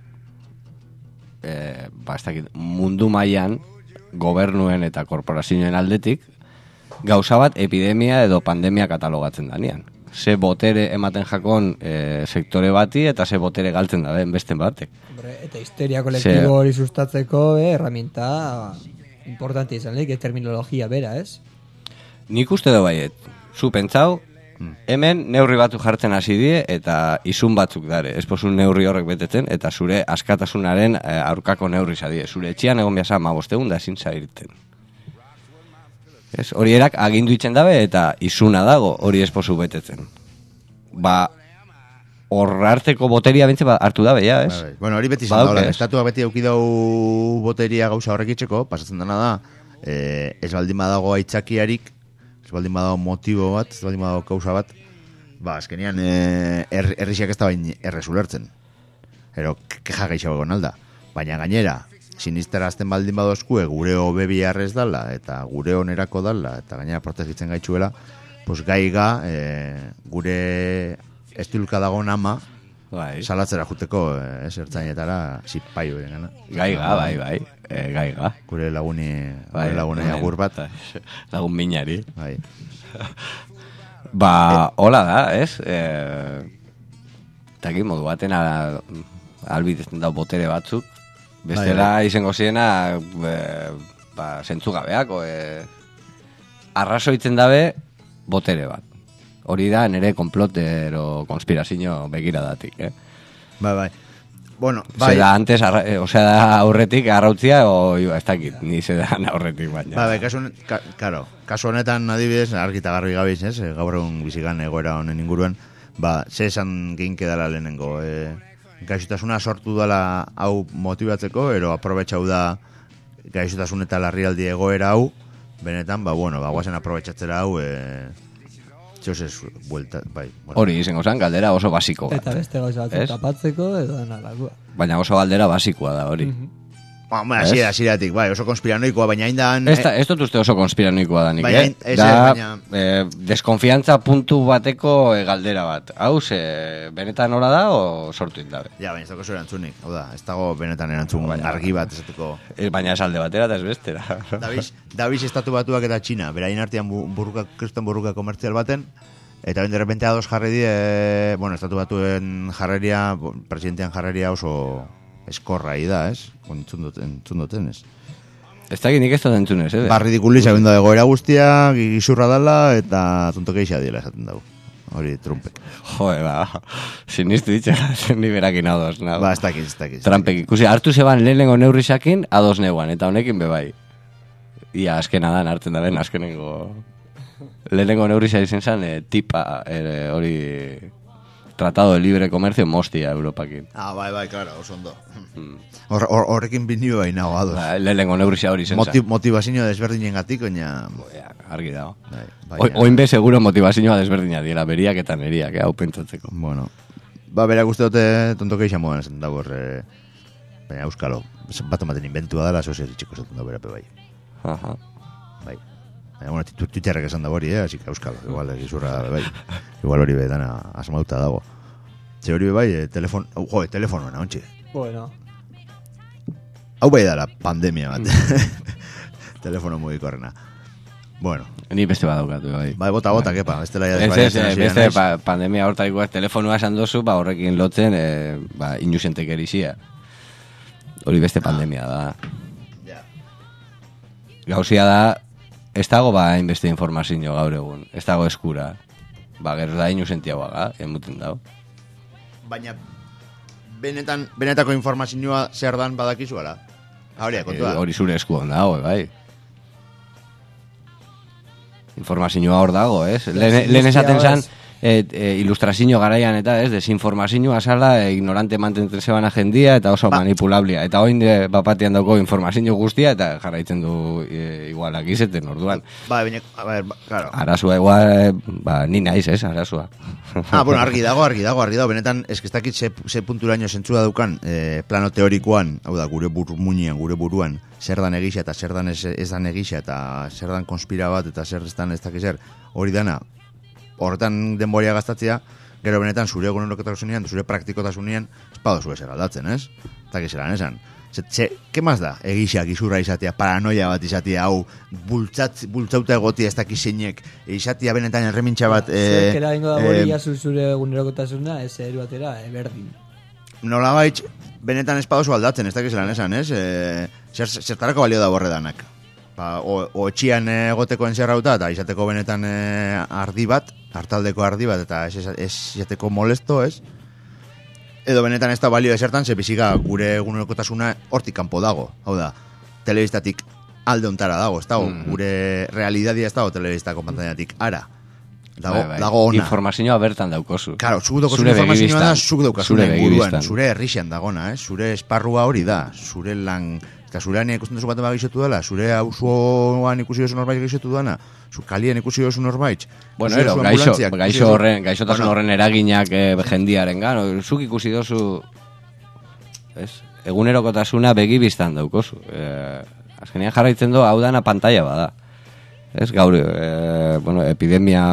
ez dakit, mundu mailan gobernuen eta korporazioen aldetik, gauza bat epidemia edo pandemia katalogatzen danean. ze botere ematen jakon sektore bati eta ze botere galtzen da beste batek. Hombre, eta histeria kolektibo hori sustatzeko herramienta importante izan lehik, terminologia bera, ez? Nik uste da baiet, zu pentsau, hemen neurri batzuk jartzen hasi die eta izun batzuk dare, ez posun neurri horrek betetzen eta zure askatasunaren aurkako neurri zadie. Zure etxian egon biasa 15 egun da ezin zairten. Ez, hori erak agindu itzen dabe eta izuna dago hori esposu betetzen. Ba, horrarteko boteria bentze hartu dabe, ja, ez? Bai. Bueno, hori beti izan daula, estatua beti aukidau boteria gauza horrek itxeko, pasatzen dena da, ez baldin badago aitzakiarik, ez baldin badago motibo bat, ez baldin badago kausa bat, ba, azkenean herrixak ez da bain errezulertzen. Ero, keja gaixago nalda. Baina gainera, sinisterazten baldin badozkue gure hobe biharrez dala, eta gure onerako dala, eta gainera protegitzen gaitxuela, pues gaiga, gure estilka dago nama, salatzera juteko, ertzainetara, zipaio egin. Gaiga, bai, gaiga. Gure laguni agur bat. Lagun minari. Bai. Ba, hola da, ez? Eta egin modu baten albitezen da botere batzuk, bestela izango ziena zentzugabeak, arrazoitzen dabe botere bat. Hori da nire konplotero konspirazio begiradatik, Bai. Bueno, bai. Zeda antes, da aurretik arrautzia, ez dakit, ni zedan aurretik baina. Bai, kasu honetan adibidez, argita garbi gabiz, gaur egun bizigan egoera honen inguruan, ze esan geinke dala lehenengo, gaixotasuna sortu dela hau motibatzeko, ero aprobetxau da gaixotasun eta larrialdi egoera hau, benetan, guazen aprobetxatzera hau, txosez, buelta, bai. Hori izango zen, galdera oso basiko bat. Eta beste gauza bat tapatzeko, edo nalakua. Baina oso galdera basikoa da, hori. Asiratik, bai, oso konspiranoikoa, baina indan... Ez dut uste oso konspiranoikoa da nik, baina... deskonfiantza puntu bateko galdera bat. Hau, benetan hola da, o sortu indabe? Ja, baina ez dago zure erantzunik. Hau da, ez dago benetan erantzun argi bat esateko... Baina esalde batera eta ez bestera. Dabiz estatu batuak eta Txina, beraien artean kriston burruka komertzial baten, eta ben de repente ados jarri die, estatu batuen jarreria, presidentean jarreria oso... eskorra da, ez? Entzun duten, ez? Ez da nik ez da entzun ez, Barridikuliz egin da egoera guztia, gizurra dala, eta tontokeixa diela esaten dago. Hori, Trumpek. Sinistu ditxe, ni berakin ados, nago. Ez dakit. Trumpek ikusi, hartu zeban lehenengo neurrisakin, ados neuan, eta honekin bebai. Ia, azkena dan, hartzen da ben, azkenengo... Lehenengo neurrisa izan zen, tipa, hori... Tratado de Libre Comercio mostia Europakin. Bai, claro, oso ondo. Horrekin binio baina ados. Lehenengo neurria hori zenza. Motivazio desberdinen gatik, oina... Argi dago. Oinbe seguro motivazioa desberdina dira, beriak eta neriak, hau pentsatzeko. Bueno, berak uste dute tontokeixa modan esan dago baina euskalo, bat ematen inventua dara, sozialitxeko esaten dago berape bai. Bai. Baina, Twitterrek esan dago hori, así que euskalo, igual egizurra bai. Igual hori dana asmauta dago. Ze hori bai, telefonoena, ontsi. Bueno. Hau bai dara pandemia bat. Telefono mugikorrena. Bueno. Ni beste badaukatu, bai. Bai, bota, kepa. Beste pandemia hortarikoa telefonua esan dozu, horrekin lotzen, inusentek erizia. Hori beste pandemia da. Gauzia da, ez dago hainbeste informazio gaur egun. Ez dago eskura. Gero da inusentiagoa, emuten dago. Baina, benetako informazioa zer dan badakizuela. Hori zure esku on dago, bai. Informazioa hor dago, ez? Lehen esaten zan, ilustrazio garaian eta desinformazioa zala, ignorante mantentzen zeban agendia eta oso manipulablia. Eta oin bapatean dauko informazio guztia eta jarraitzen du igualak izeten orduan. Claro. Arazua igual, ni naiz, arazua. Argi dago. Benetan, eskestakit ze punturaino zentzua daukan plano teorikoan, hau da, gure buruan, zer dan egisa eta zer dan ez dan egisa eta zer dan konspira bat eta zer ez dan ez dakizer, hori dana, horretan denboria gaztatzea, Gero benetan zure egunerokotasunean, zure praktikotasunean, espado zure aldatzen, ez? Eta gizelan esan. ¿Qué más da? Egixak izurra izatea, paranoia bat izatea, hau, bultzauta egotia ez dakiz zeinek, izatea benetan erremintxa bat... Zerkera ingo da boria zure egunerokotasuna, ez eru batera, berdin. Nola baitz, benetan espadozu aldatzen, ez dakiz esan, ez? Zertarako balio da borredanak. O etxian egoteko enzerrauta, eta izateko benetan ardi bat, hartaldeko ardi bat, eta ez izateko molesto, ez? Edo benetan ez da balio esertan, ze biziga gure egunerokotasuna hortik kanpo dago. Hau da, telebistatik alde ontara dago, ez dago, gure realidadia ez dago telebistako pantainatik ara. Dago ona. Informazioa bertan daukozu. Claro, zuk daukozu informazioa da, zuk daukazuna inguruan, zure herrixan dagona, zure esparrua hori da, zure lan... Eta zurean ikusten duzu baten gaixotu dela, zure auzoan ikusi duzu norbait gaixotu dana, zu kalien ikusi duzu norbait. Bueno, gaixotasun horren eraginak jendiaren gano, zuk ikusi duzu, egunerokotasuna begibistan daukozu. Azkenean jarraitzen du, hau dana pantalla bada. Gaur, epidemia...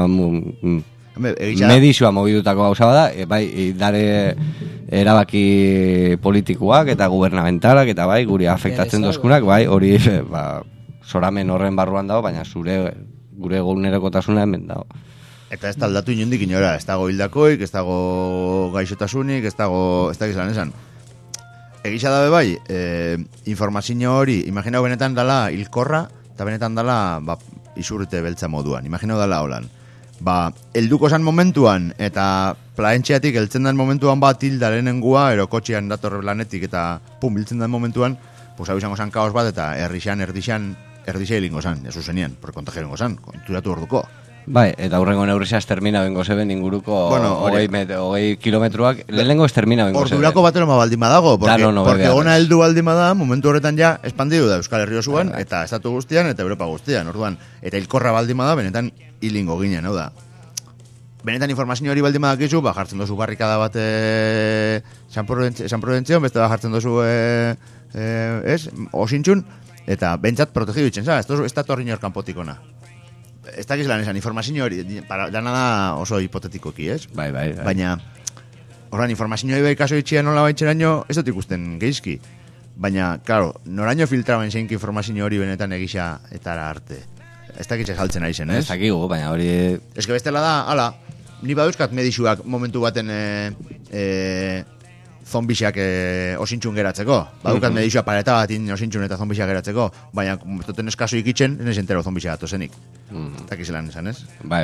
medizioa mogitutako gauza bada, bai, dare erabaki politikoak eta gubernamentalak eta bai, guri afektatzen dozkunak, bai, hori zoramen horren barruan dago, baina gure egunerokotasuna hemen dago. Eta ez da aldatu inondik inora, ez dago hildakoik, ez dago gaixotasunik, ez dago, ez da gizan esan. Egisa dabe bai, informazio hori, imaginau benetan dala hilkorra, eta benetan dala izurrite beltza moduan, imaginau dala holan. Elduko zan momentuan, eta plaentxeatik eltzen den momentuan bat hildarenengua, erokotxean dator lanetik, eta pum, hiltzen den momentuan, hau izango zan kaos bat, eta erdixan hilingo zan, jasu zenian, por kontajerengo zan, konturatu orduko. Bai, eta aurrengo neurrizaz termina bengo zeben inguruko 20 kilometruak, lehenengo ez termina bengo zeben. Ordurako batero ma baldima dago, porque ona heldu baldima da, momentu horretan ja espandidu da Euskal Herri osoan, eta estatu guztian, eta Europa guztian, orduan, eta hilkorra baldima da, benetan hilingo ginen, hau da. Benetan informazio hori baldima dakizu, jartzen dozu barrikada bat San Prudentzion, beste jartzen dozu osintxun, eta bentsat protegidu itzen, ez da torri nor kanpotik ona. Ez dakiz lan esan, informazio hori, dana da oso hipotetikoki, ez? Bai. Baina, horren, informazio hori kaso itxian nola baitxeraino, ez dut ikusten geizki. Baina, claro, noraino filtraben zeinki informazio hori benetan egisa eta arte. Ez dakitxe saltzen aizen, ez? Ez dakigu, baina hori... Ez que bestela da, ala, ni badeuzkat medixuak momentu baten zombixak osintxun geratzeko. Badukat medixua pareta batin osintxun eta zombixak geratzeko, baina toten eskaso ikitzen, ez entero zombixak atozenik. Eta kizelan esan, ez? Bai,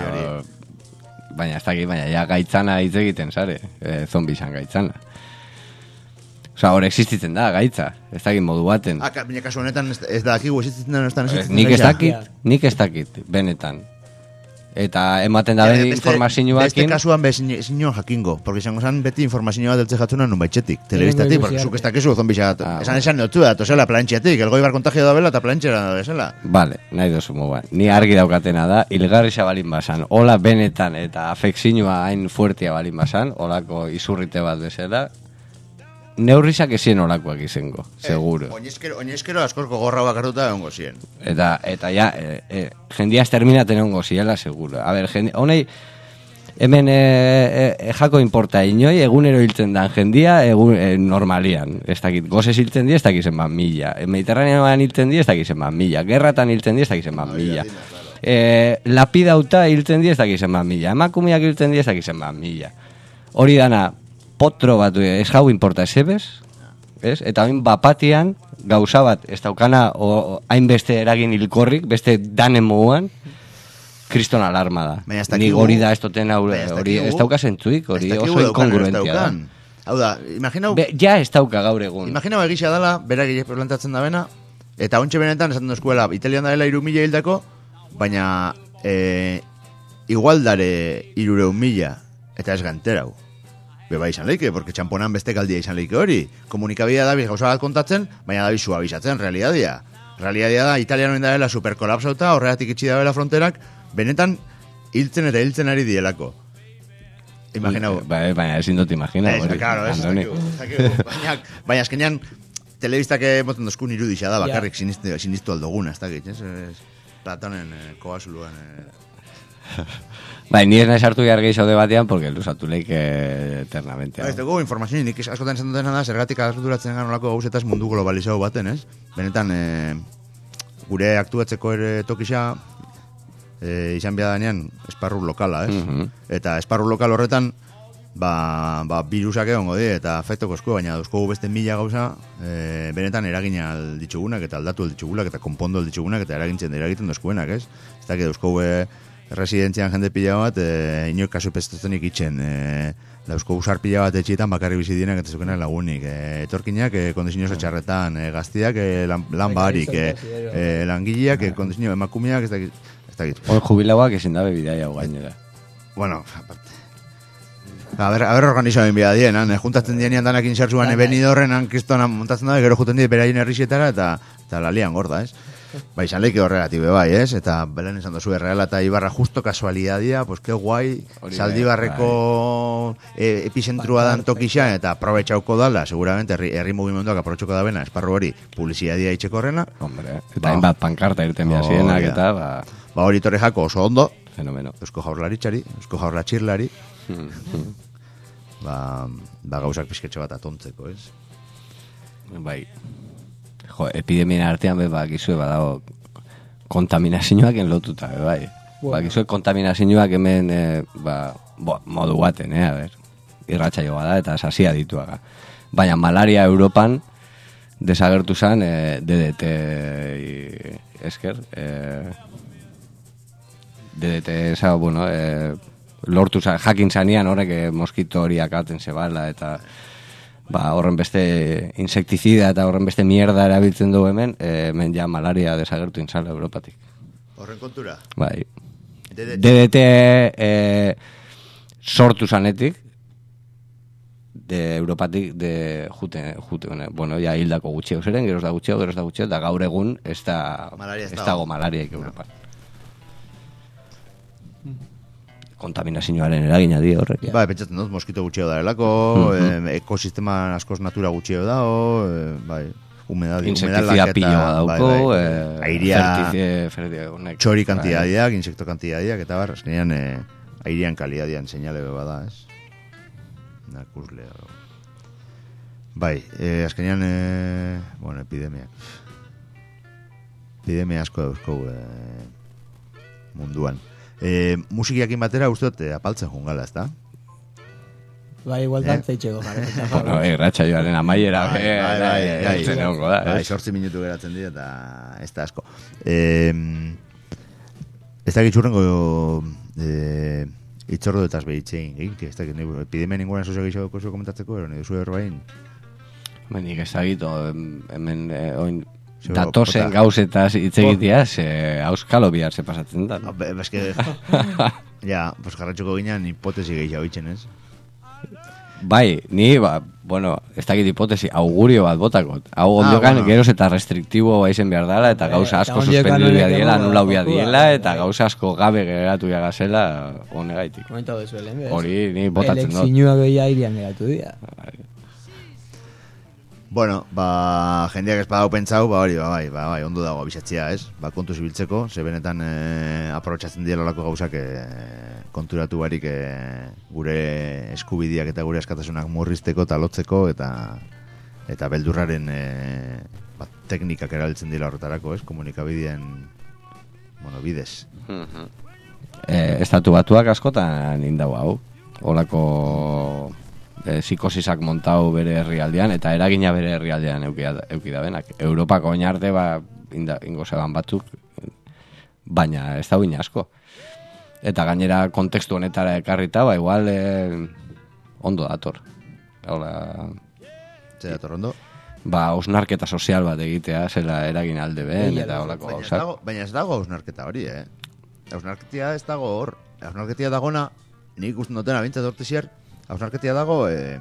baina ez dakit, baina ja gaitzana hitz egiten, sare? Zombixan gaitzana. Osa, hor existitzen da, gaitza. Ez dakit modu baten. Baina kasu honetan ez da akigu existitzen da, nik ez dakit, benetan. Eta ematen da informazioakin... Beste kasuan zinioan jakingo, porque izango zan beti informazioa deltze jatzuna nun baitxetik, telebistatik, porque zuk ez dakizu zombixak. Esan notu da, tosela plantxeatik, elgoi bar kontagio da bela eta plantxera da bezala. Vale, nahi dozu moba. Ni argi daukatena da, hilgarriza balin basan, hola benetan eta afekzioa hain fuertia balin basan, holako izurrite bat bezala, neurrizak ezien olakoak izango, seguro. Oinezkero askorko gorra bakartuta egongo zien. Eta ja, jendia terminaten egongo ziela, seguro. A ber, honei, hemen jako importa inoi, egunero hiltzen dan jendia, normalian. Ez dakit, gozes hiltzen di, ez dakit zen mila. Mediterranean hiltzen di, ez dakit zen mila. Gerratan hiltzen di, ez dakit zen mila. Lapidauta hiltzen di, ez dakit zen mila. Emakumeak hiltzen di, ez dakit zen mila. Hori dana, potro bat, ez jau importa esebez, eta hain bapatian, gauza bat, ez daukana, hainbeste eragin hilkorrik, beste danen moguan, kriston alarma da. Ni hori da ez toten hori, ez dauka zentzuik, hori oso inkongruentia da. Hau da, imaginau... Ja ez dauka gaur egun. Imaginau egisa dala, berak plantatzen da bena, eta ontxe benetan, esaten dozkuela, Italian daela 3.000 hildako, baina igualdare 300.000, eta ez ganterau. Beba izan leike, porque txamponan beste galdia izan leike hori. Komunikabidea dabiz gauza bat kontatzen, baina dabiz suabizatzen, realidadia. Realidadia da, Italianoen daela superkolapsauta, horregatik itxi dabela fronterak, benetan hiltzen eta hiltzen ari dielako. Imaginau. Baina ezin dut imagina. Baina azkenean, telebistak moten dozkun irudixa da, bakarrik sinistu aldoguna, ez dakit, ez? Platonen koazuluan... Bai, ni ez nahi sartu behar gehiago de batean, porque lusatu leik eternamente. Ez dugu informazioa, nik askotan esan dutena da, zergatik arduratzen gan olako gauzetaz mundu globalizau baten, ez? Benetan, gure aktuatzeko ere tokisa, izan behar danean, esparru lokala, ez? Eta esparru lokal horretan, virusak egongo di, eta efektoko esku, baina dauzkogu beste mila gauza, benetan eragina alditxugunak, eta aldatu alditxugunak, eta konpondo alditxugunak, eta eragiten dauzkuenak, ez? Ez da, dauzkogu residentzian jende pila bat, inoik kasu pestoztenik itxen, dauzkogu sarpila bat etxietan bakarri bizidienak, eta zukenak lagunik, etorkinak kondizio txarretan, gaztiak lan barik, langileak kondizio emakumeak, ez dakit. Hor jubilauak ezin dabe bidea hau gainera. Bueno, aparte. A ver organizado en vida dien, juntatzen dienean danak insertzuan benidorren, kristona montatzen da, gero juten die beraien herrixetara, eta la lian gorda, ez? Bai, izan leike horregatibe bai, ez? Eta belen esan dozu, Erreala eta Ibarra justo kasualidadia, pues que guai, Zaldibarreko epizentrua dan tokixa, eta aprobetxauko dala, seguramente, herri mugimenduak aprobetxauko da bena, esparru hori, publizidadia itxeko horrena. Hombre, eta hainbat pankarta irten bia zirenak, eta hori torrejako oso ondo, fenomeno. Eusko Jaurlaritzari, Eusko Jaurlatxirlari, gauzak pizketxo bat atontzeko, ez? Bai. Jo, epidemien artean gizue badago kontaminazioak enlotuta, bai. Gizue kontaminazioak hemen modu baten, a ber. Irratxa joa da eta sasia dituaga. Baina malaria Europan desagertu zan DDT esker. DDT, bueno, lortu zan, jakin zanian horrek moskito horiak aten zebala eta horren beste insektizida eta horren beste mierda erabiltzen dugu hemen ja malaria desagertu intzala Europatik. Horren kontura? Bai. DDT sortu zanetik Europatik jute, bueno, ja hildako gutxeo zeren, geroz da gutxeo, eta gaur egun ez dago malariaik Europan. Kontaminazioaren eragina di horrek. Bai, pentsatzen dut, moskito gutxeo darelako, ekosistema askoz natura gutxeo dago, bai, humedad insektizia pilloa dauko, airea, txori kantidadiak, insekto kantidadiak, eta bar, azkenean airean kalidadian seinale bada, ez? Nakusle. Bai, azkenean, bueno, epidemia asko dauzko munduan. Musikiakin batera uste dut apaltzen jungala, ez da? Bai, igual dantzaitxeko gara. Bueno, ratxa joaren amaiera. Bai, 8 minutu geratzen dira eta ez da asko. Ez da gitxurrengo itzordo etaz behitzein, ez da epidemien inguran sozio gixoko komentatzeko, ero nire zuen erbain? Nik ez da gitu, hemen oin datosen gauzetaz itzegitiaz, auskalo bihar ze pasatzen da. Eske, ja, pues jarratxuko ginean hipotesi gehiago itxen, ez? Bai, ni, bueno, ez dakit hipotesi, augurio bat botakot. Hau ondiokan, geroz eta restriktibo baizen behar dala, eta gauza asko suspendidu bia diela, nula bia diela, eta gauza asko gabe geratu gazela, honegaitik. Momento bezu, lehen, hori, ni botatzen dut. Elekzinuak behia irian geratu dira. Bueno, jendeak ez badau pentsau, bai, ondo dago abisatzea, ez? Kontu zibiltzeko, ze benetan aprobetxatzen dira lolako gauzak konturatu barik gure eskubidiak eta gure askatasunak murrizteko eta lotzeko eta beldurraren teknikak erabiltzen dira horretarako, ez? Komunikabideen, bueno, bidez. Estatu batuak askotan indau hau, olako psikosisak montau bere herrialdean eta eragina bere herrialdean euki da benak. Europako oinarte ingo zeban batzuk, baina ez da uin asko. Eta gainera kontekstu honetara ekarrita, igual ondo dator. Ze dator ondo? Osnarketa sozial bat egitea, zela eragin alde ben, eta holako gauzak. Baina ez dago osnarketa hori, Osnarketia ez dago hor. Osnarketia dagona, nik ikusten dutena bintzat horteziar, hausnarketia dago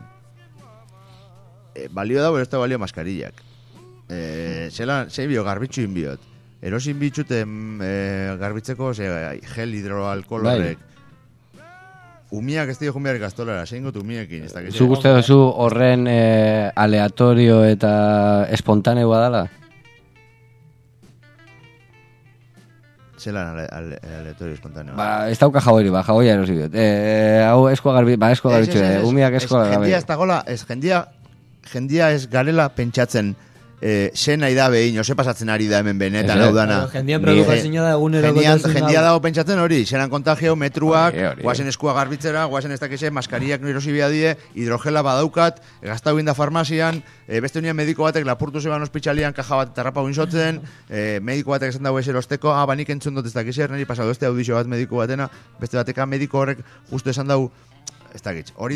balio dago, ez da balio maskarillak. Zei bio garbitzu inbiot. Erosin bitxute garbitzeko gel hidroalkohol horrek. Umiak ez dio jumbiarik astolara, zein gotu umiekin. Zu guzti duzu horren aleatorio eta espontaneua dala? Zelan aleatorio espontáneo. Ba, ez dauka jaboiri, jaboia erosi dut. Hau eskoa garbitxu, umiak eskoa garbitxu. Jendia ez garela pentsatzen ze nahi da behin, ose pasatzen ari da hemen benetan, hau dana. Jendia preocupazioa da egunerokotasun. Jendia dago pentsatzen hori, zeran kontagio, metruak, guazen eskua garbitzera, guazen ez dakize, maskariak nirosi biadie, hidrogela badaukat, gaztau inda farmazian, beste unian mediko batek lapurtu zeban ospitxalian kaja bat tarrapa guinzotzen, mediko batek esan dago eserosteko, banik entzun dut ez dakizer, niri pasado este audizio bat mediko batena, beste bateka mediko horrek justu esan dago, ez dakit, hori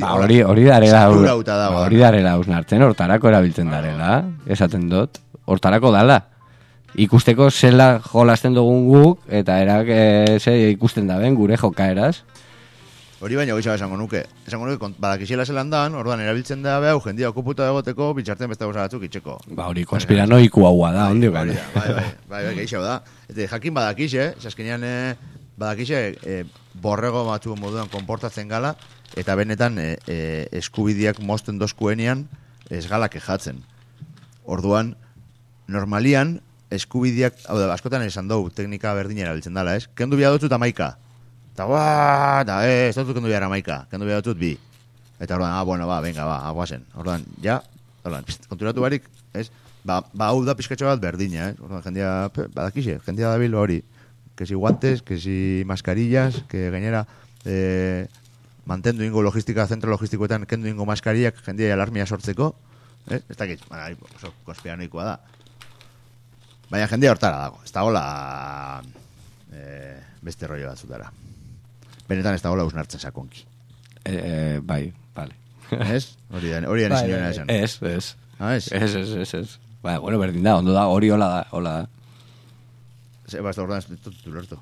darela hausnartzen, hortarako erabiltzen darela, esaten dut, hortarako dala. Ikusteko zela jolasten dugun guk, eta erak ikusten daben gure jokaeraz. Hori baina goizaba esango nuke badakizela zelan dan, orduan erabiltzen da behau, jendia okuputa egoteko, bitxartzen beste goza batzuk itxeko. Ba hori, konspiranoiku haua da, ondio gane. Bai, gehiago da. Eta jakin badakize, zaskenean badakize, borrego batzu moduan konportatzen gala, eta benetan eskubideak mozten dozkuenean ez gala kejatzen. Orduan, normalian, eskubideak, hau da, askotan esan dugu, teknika berdina erabiltzen dela, ez? Kendu bia dutut amaika. Eta, ez dutut kendu bia amaika. Kendu bia dutut bi. Eta orduan, venga, aguazen. Orduan, konturatu barik, ez? Hau da pizkatxo bat berdina, ez? Orduan, jendia, badakixe, jendia da bilo hori. Que si guantes, que si mascarillas, que gainera mantendu ingo logistika, zentro logistikoetan kendu ingo maskariak jendia alarmia sortzeko, ez dakit, oso konspiranoikoa da. Baina jendia hortara dago, ez da hola beste rollo batzutara. Benetan ez da hola usnartzen sakonki. Bai, vale. Ez? Hori da nizioena esan. Ez. Ez? Ba, bueno, berdin da, ondo da, hori hola da. Ba, ez da ordan ez dut lortu.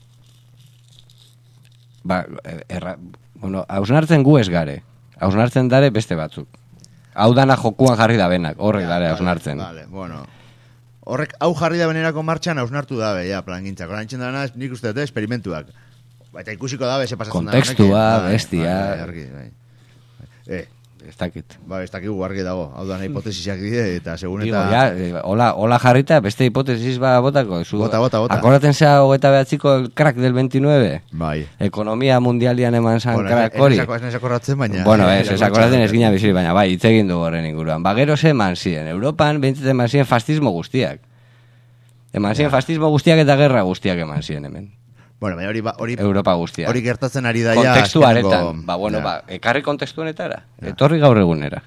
Ba, hausnartzen gu ez gare. Hausnartzen dare beste batzuk. Hau dana jokuan jarri da benak, horrek dare hausnartzen. Vale, bueno. Horrek hau jarri da benerako martxan hausnartu dabe, ja, plangintzak. Horan txen dana, nik uste dute, esperimentuak. Eta ikusiko dabe, se pasatzen da. Kontekstua, bestia. Bai. Ez dakit. Ba, ez dakigu argi dago. Hau da, hipotesisak dide, eta segun eta... Digo, hola jarrita, beste hipotesis botako. Bota. Akordaten zea 29 el crack del 29? Bai. Ekonomia mundialian eman zan crack hori. Ez nesakorratzen, baina... Bueno, ez akordaten ez gina biziri, baina bai, hitz egin du horren inguruan. Ba, gero ze eman ziren. Europan, bentset eman ziren fascismo guztiak. Eman ziren fascismo guztiak eta gerra guztiak eman ziren hemen. Bueno, hori Europa guztia. Hori gertatzen ari da ja. Kontekstu aretan. Ekarri kontekstu honetara. Etorri gaur egunera.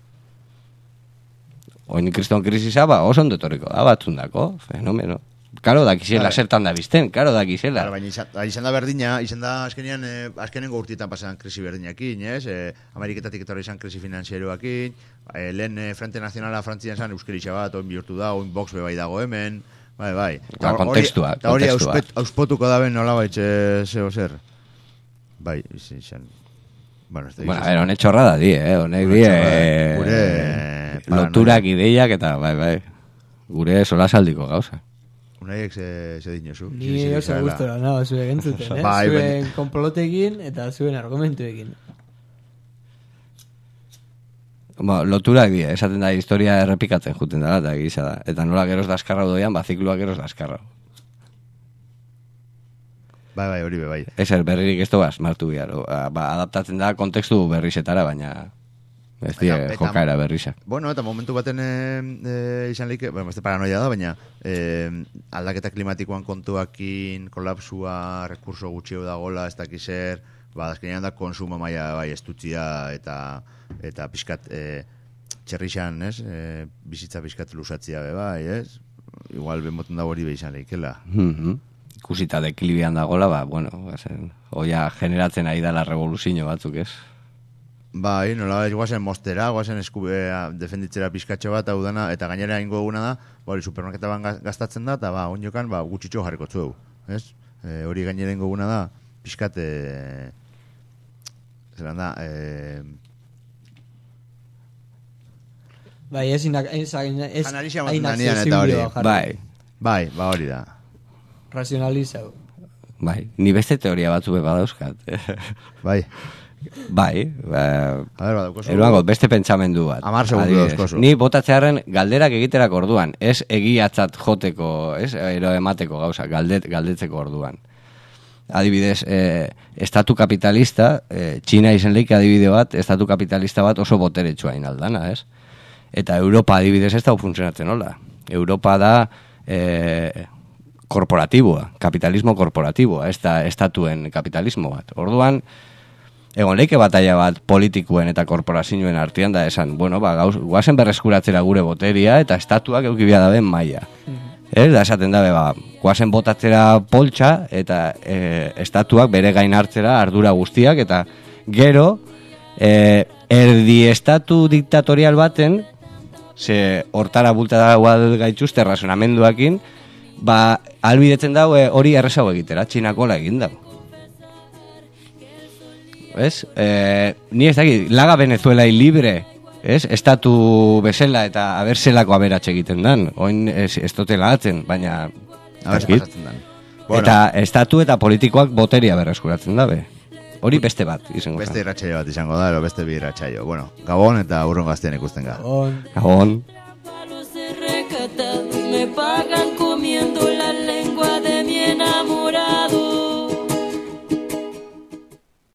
Oin kriston krisisa, oso ondo etorriko da, batzundako. Fenomeno. Karo dakizela, zertan da bizten, karo dakizela. Baina izan da berdina, izan da azkenengo urtietan pasan krisi berdinakin, ez? Ameriketatik etorri izan krisi finanzieroakin, lehen Frente Nazionala Frantzian zan euskerixa bat, oin bihurtu da, oin Vox bebai dago hemen, bai. Kontekstua. Eta hori auspotuko da ben nola baitxe zeo zer. Bai, izan. Bueno, honek txorra da di, honek di, loturak ideiak eta, bai, gure solasaldiko gauza. Unaiek ze dinosu. Ni oso gustora, zuen entzuten, zuen konplotekin eta zuen argumentuekin. Loturak dira, esaten da historia errepikatzen juten dara, eta gisa da. Eta nola geroz daskarrau doian, zikloak geroz daskarrau. Bai, hori bai. Ezer, berririk ez togaz, martu bihar. Adaptatzen da kontekstu berrizetara, baina ez dira jokaera berrizak. Bueno, eta momentu baten izan leike, beste paranoia da, baina aldaketa klimatikoan kontuakin, kolapsua, rekurso gutxio da gola, ez dakizer, azkenean da konsumo maila estutzia eta pixkat txerrixan, ez? Bizitza pixkat lusatzia bai, ez? Igual benboten da hori behizan leikela. Ikusita deklibian dagoela, oia generatzen ari dala revoluzio batzuk, ez? Bai, nola guazen mostera, guazen eskubea defenditzera pixkatxo bat, hau dana, eta gainera ingo eguna da, hori supermarketa gastatzen da, eta onjokan gutxitxo jarriko zueu, ez? Hori gainera ingo eguna da, pixkat, zelan da, bai, ez bai, hori da. Racionalizau. Bai, ni beste teoria batzu beba dauzkat. Bai. Bai, A ver, eruango, beste pentsamendu bat. 10 segundu Adibidez, dauzkozu. Ni botatzearen galderak egiterak orduan, ez egiatzat joteko, ez, ero emateko gauza, galdetzeko orduan. Adibidez, estatu kapitalista, Txina izen leik adibide bat, estatu kapitalista bat oso boteretsua inaldana, ez? Eta Europa adibidez ez da funtzionatzen hola. Europa da korporatiboa, kapitalismo korporatiboa, ez da estatuen kapitalismo bat. Orduan, egon leike bataia bat politikoen eta korporazioen artean da esan, bueno, guazen berreskuratzera gure boteria eta estatuak eukibia daben maila. Ez, da esaten dabe, guazen botatzera poltsa eta estatuak bere gain hartzera ardura guztiak eta gero erdi estatu diktatorial baten ze hortara bulta dagoa gaituzte razonamenduakin albidetzen dago hori errezago egitera, Txinakola egin dago. Ez? Ni ez dakit, laga Venezuelai libre, ez? Estatu bezala eta aberzelako aberatxe egiten dan. Oin ez dutela atzen, baina... pasatzen dan. Bueno. Eta estatu eta politikoak boteria berreskuratzen dabe. Hori beste bat izango. Beste irratsaio bat izango da, ero beste bi irratsaio. Bueno, Gabon eta urren gaztien ikusten ga. Gabon. Me paga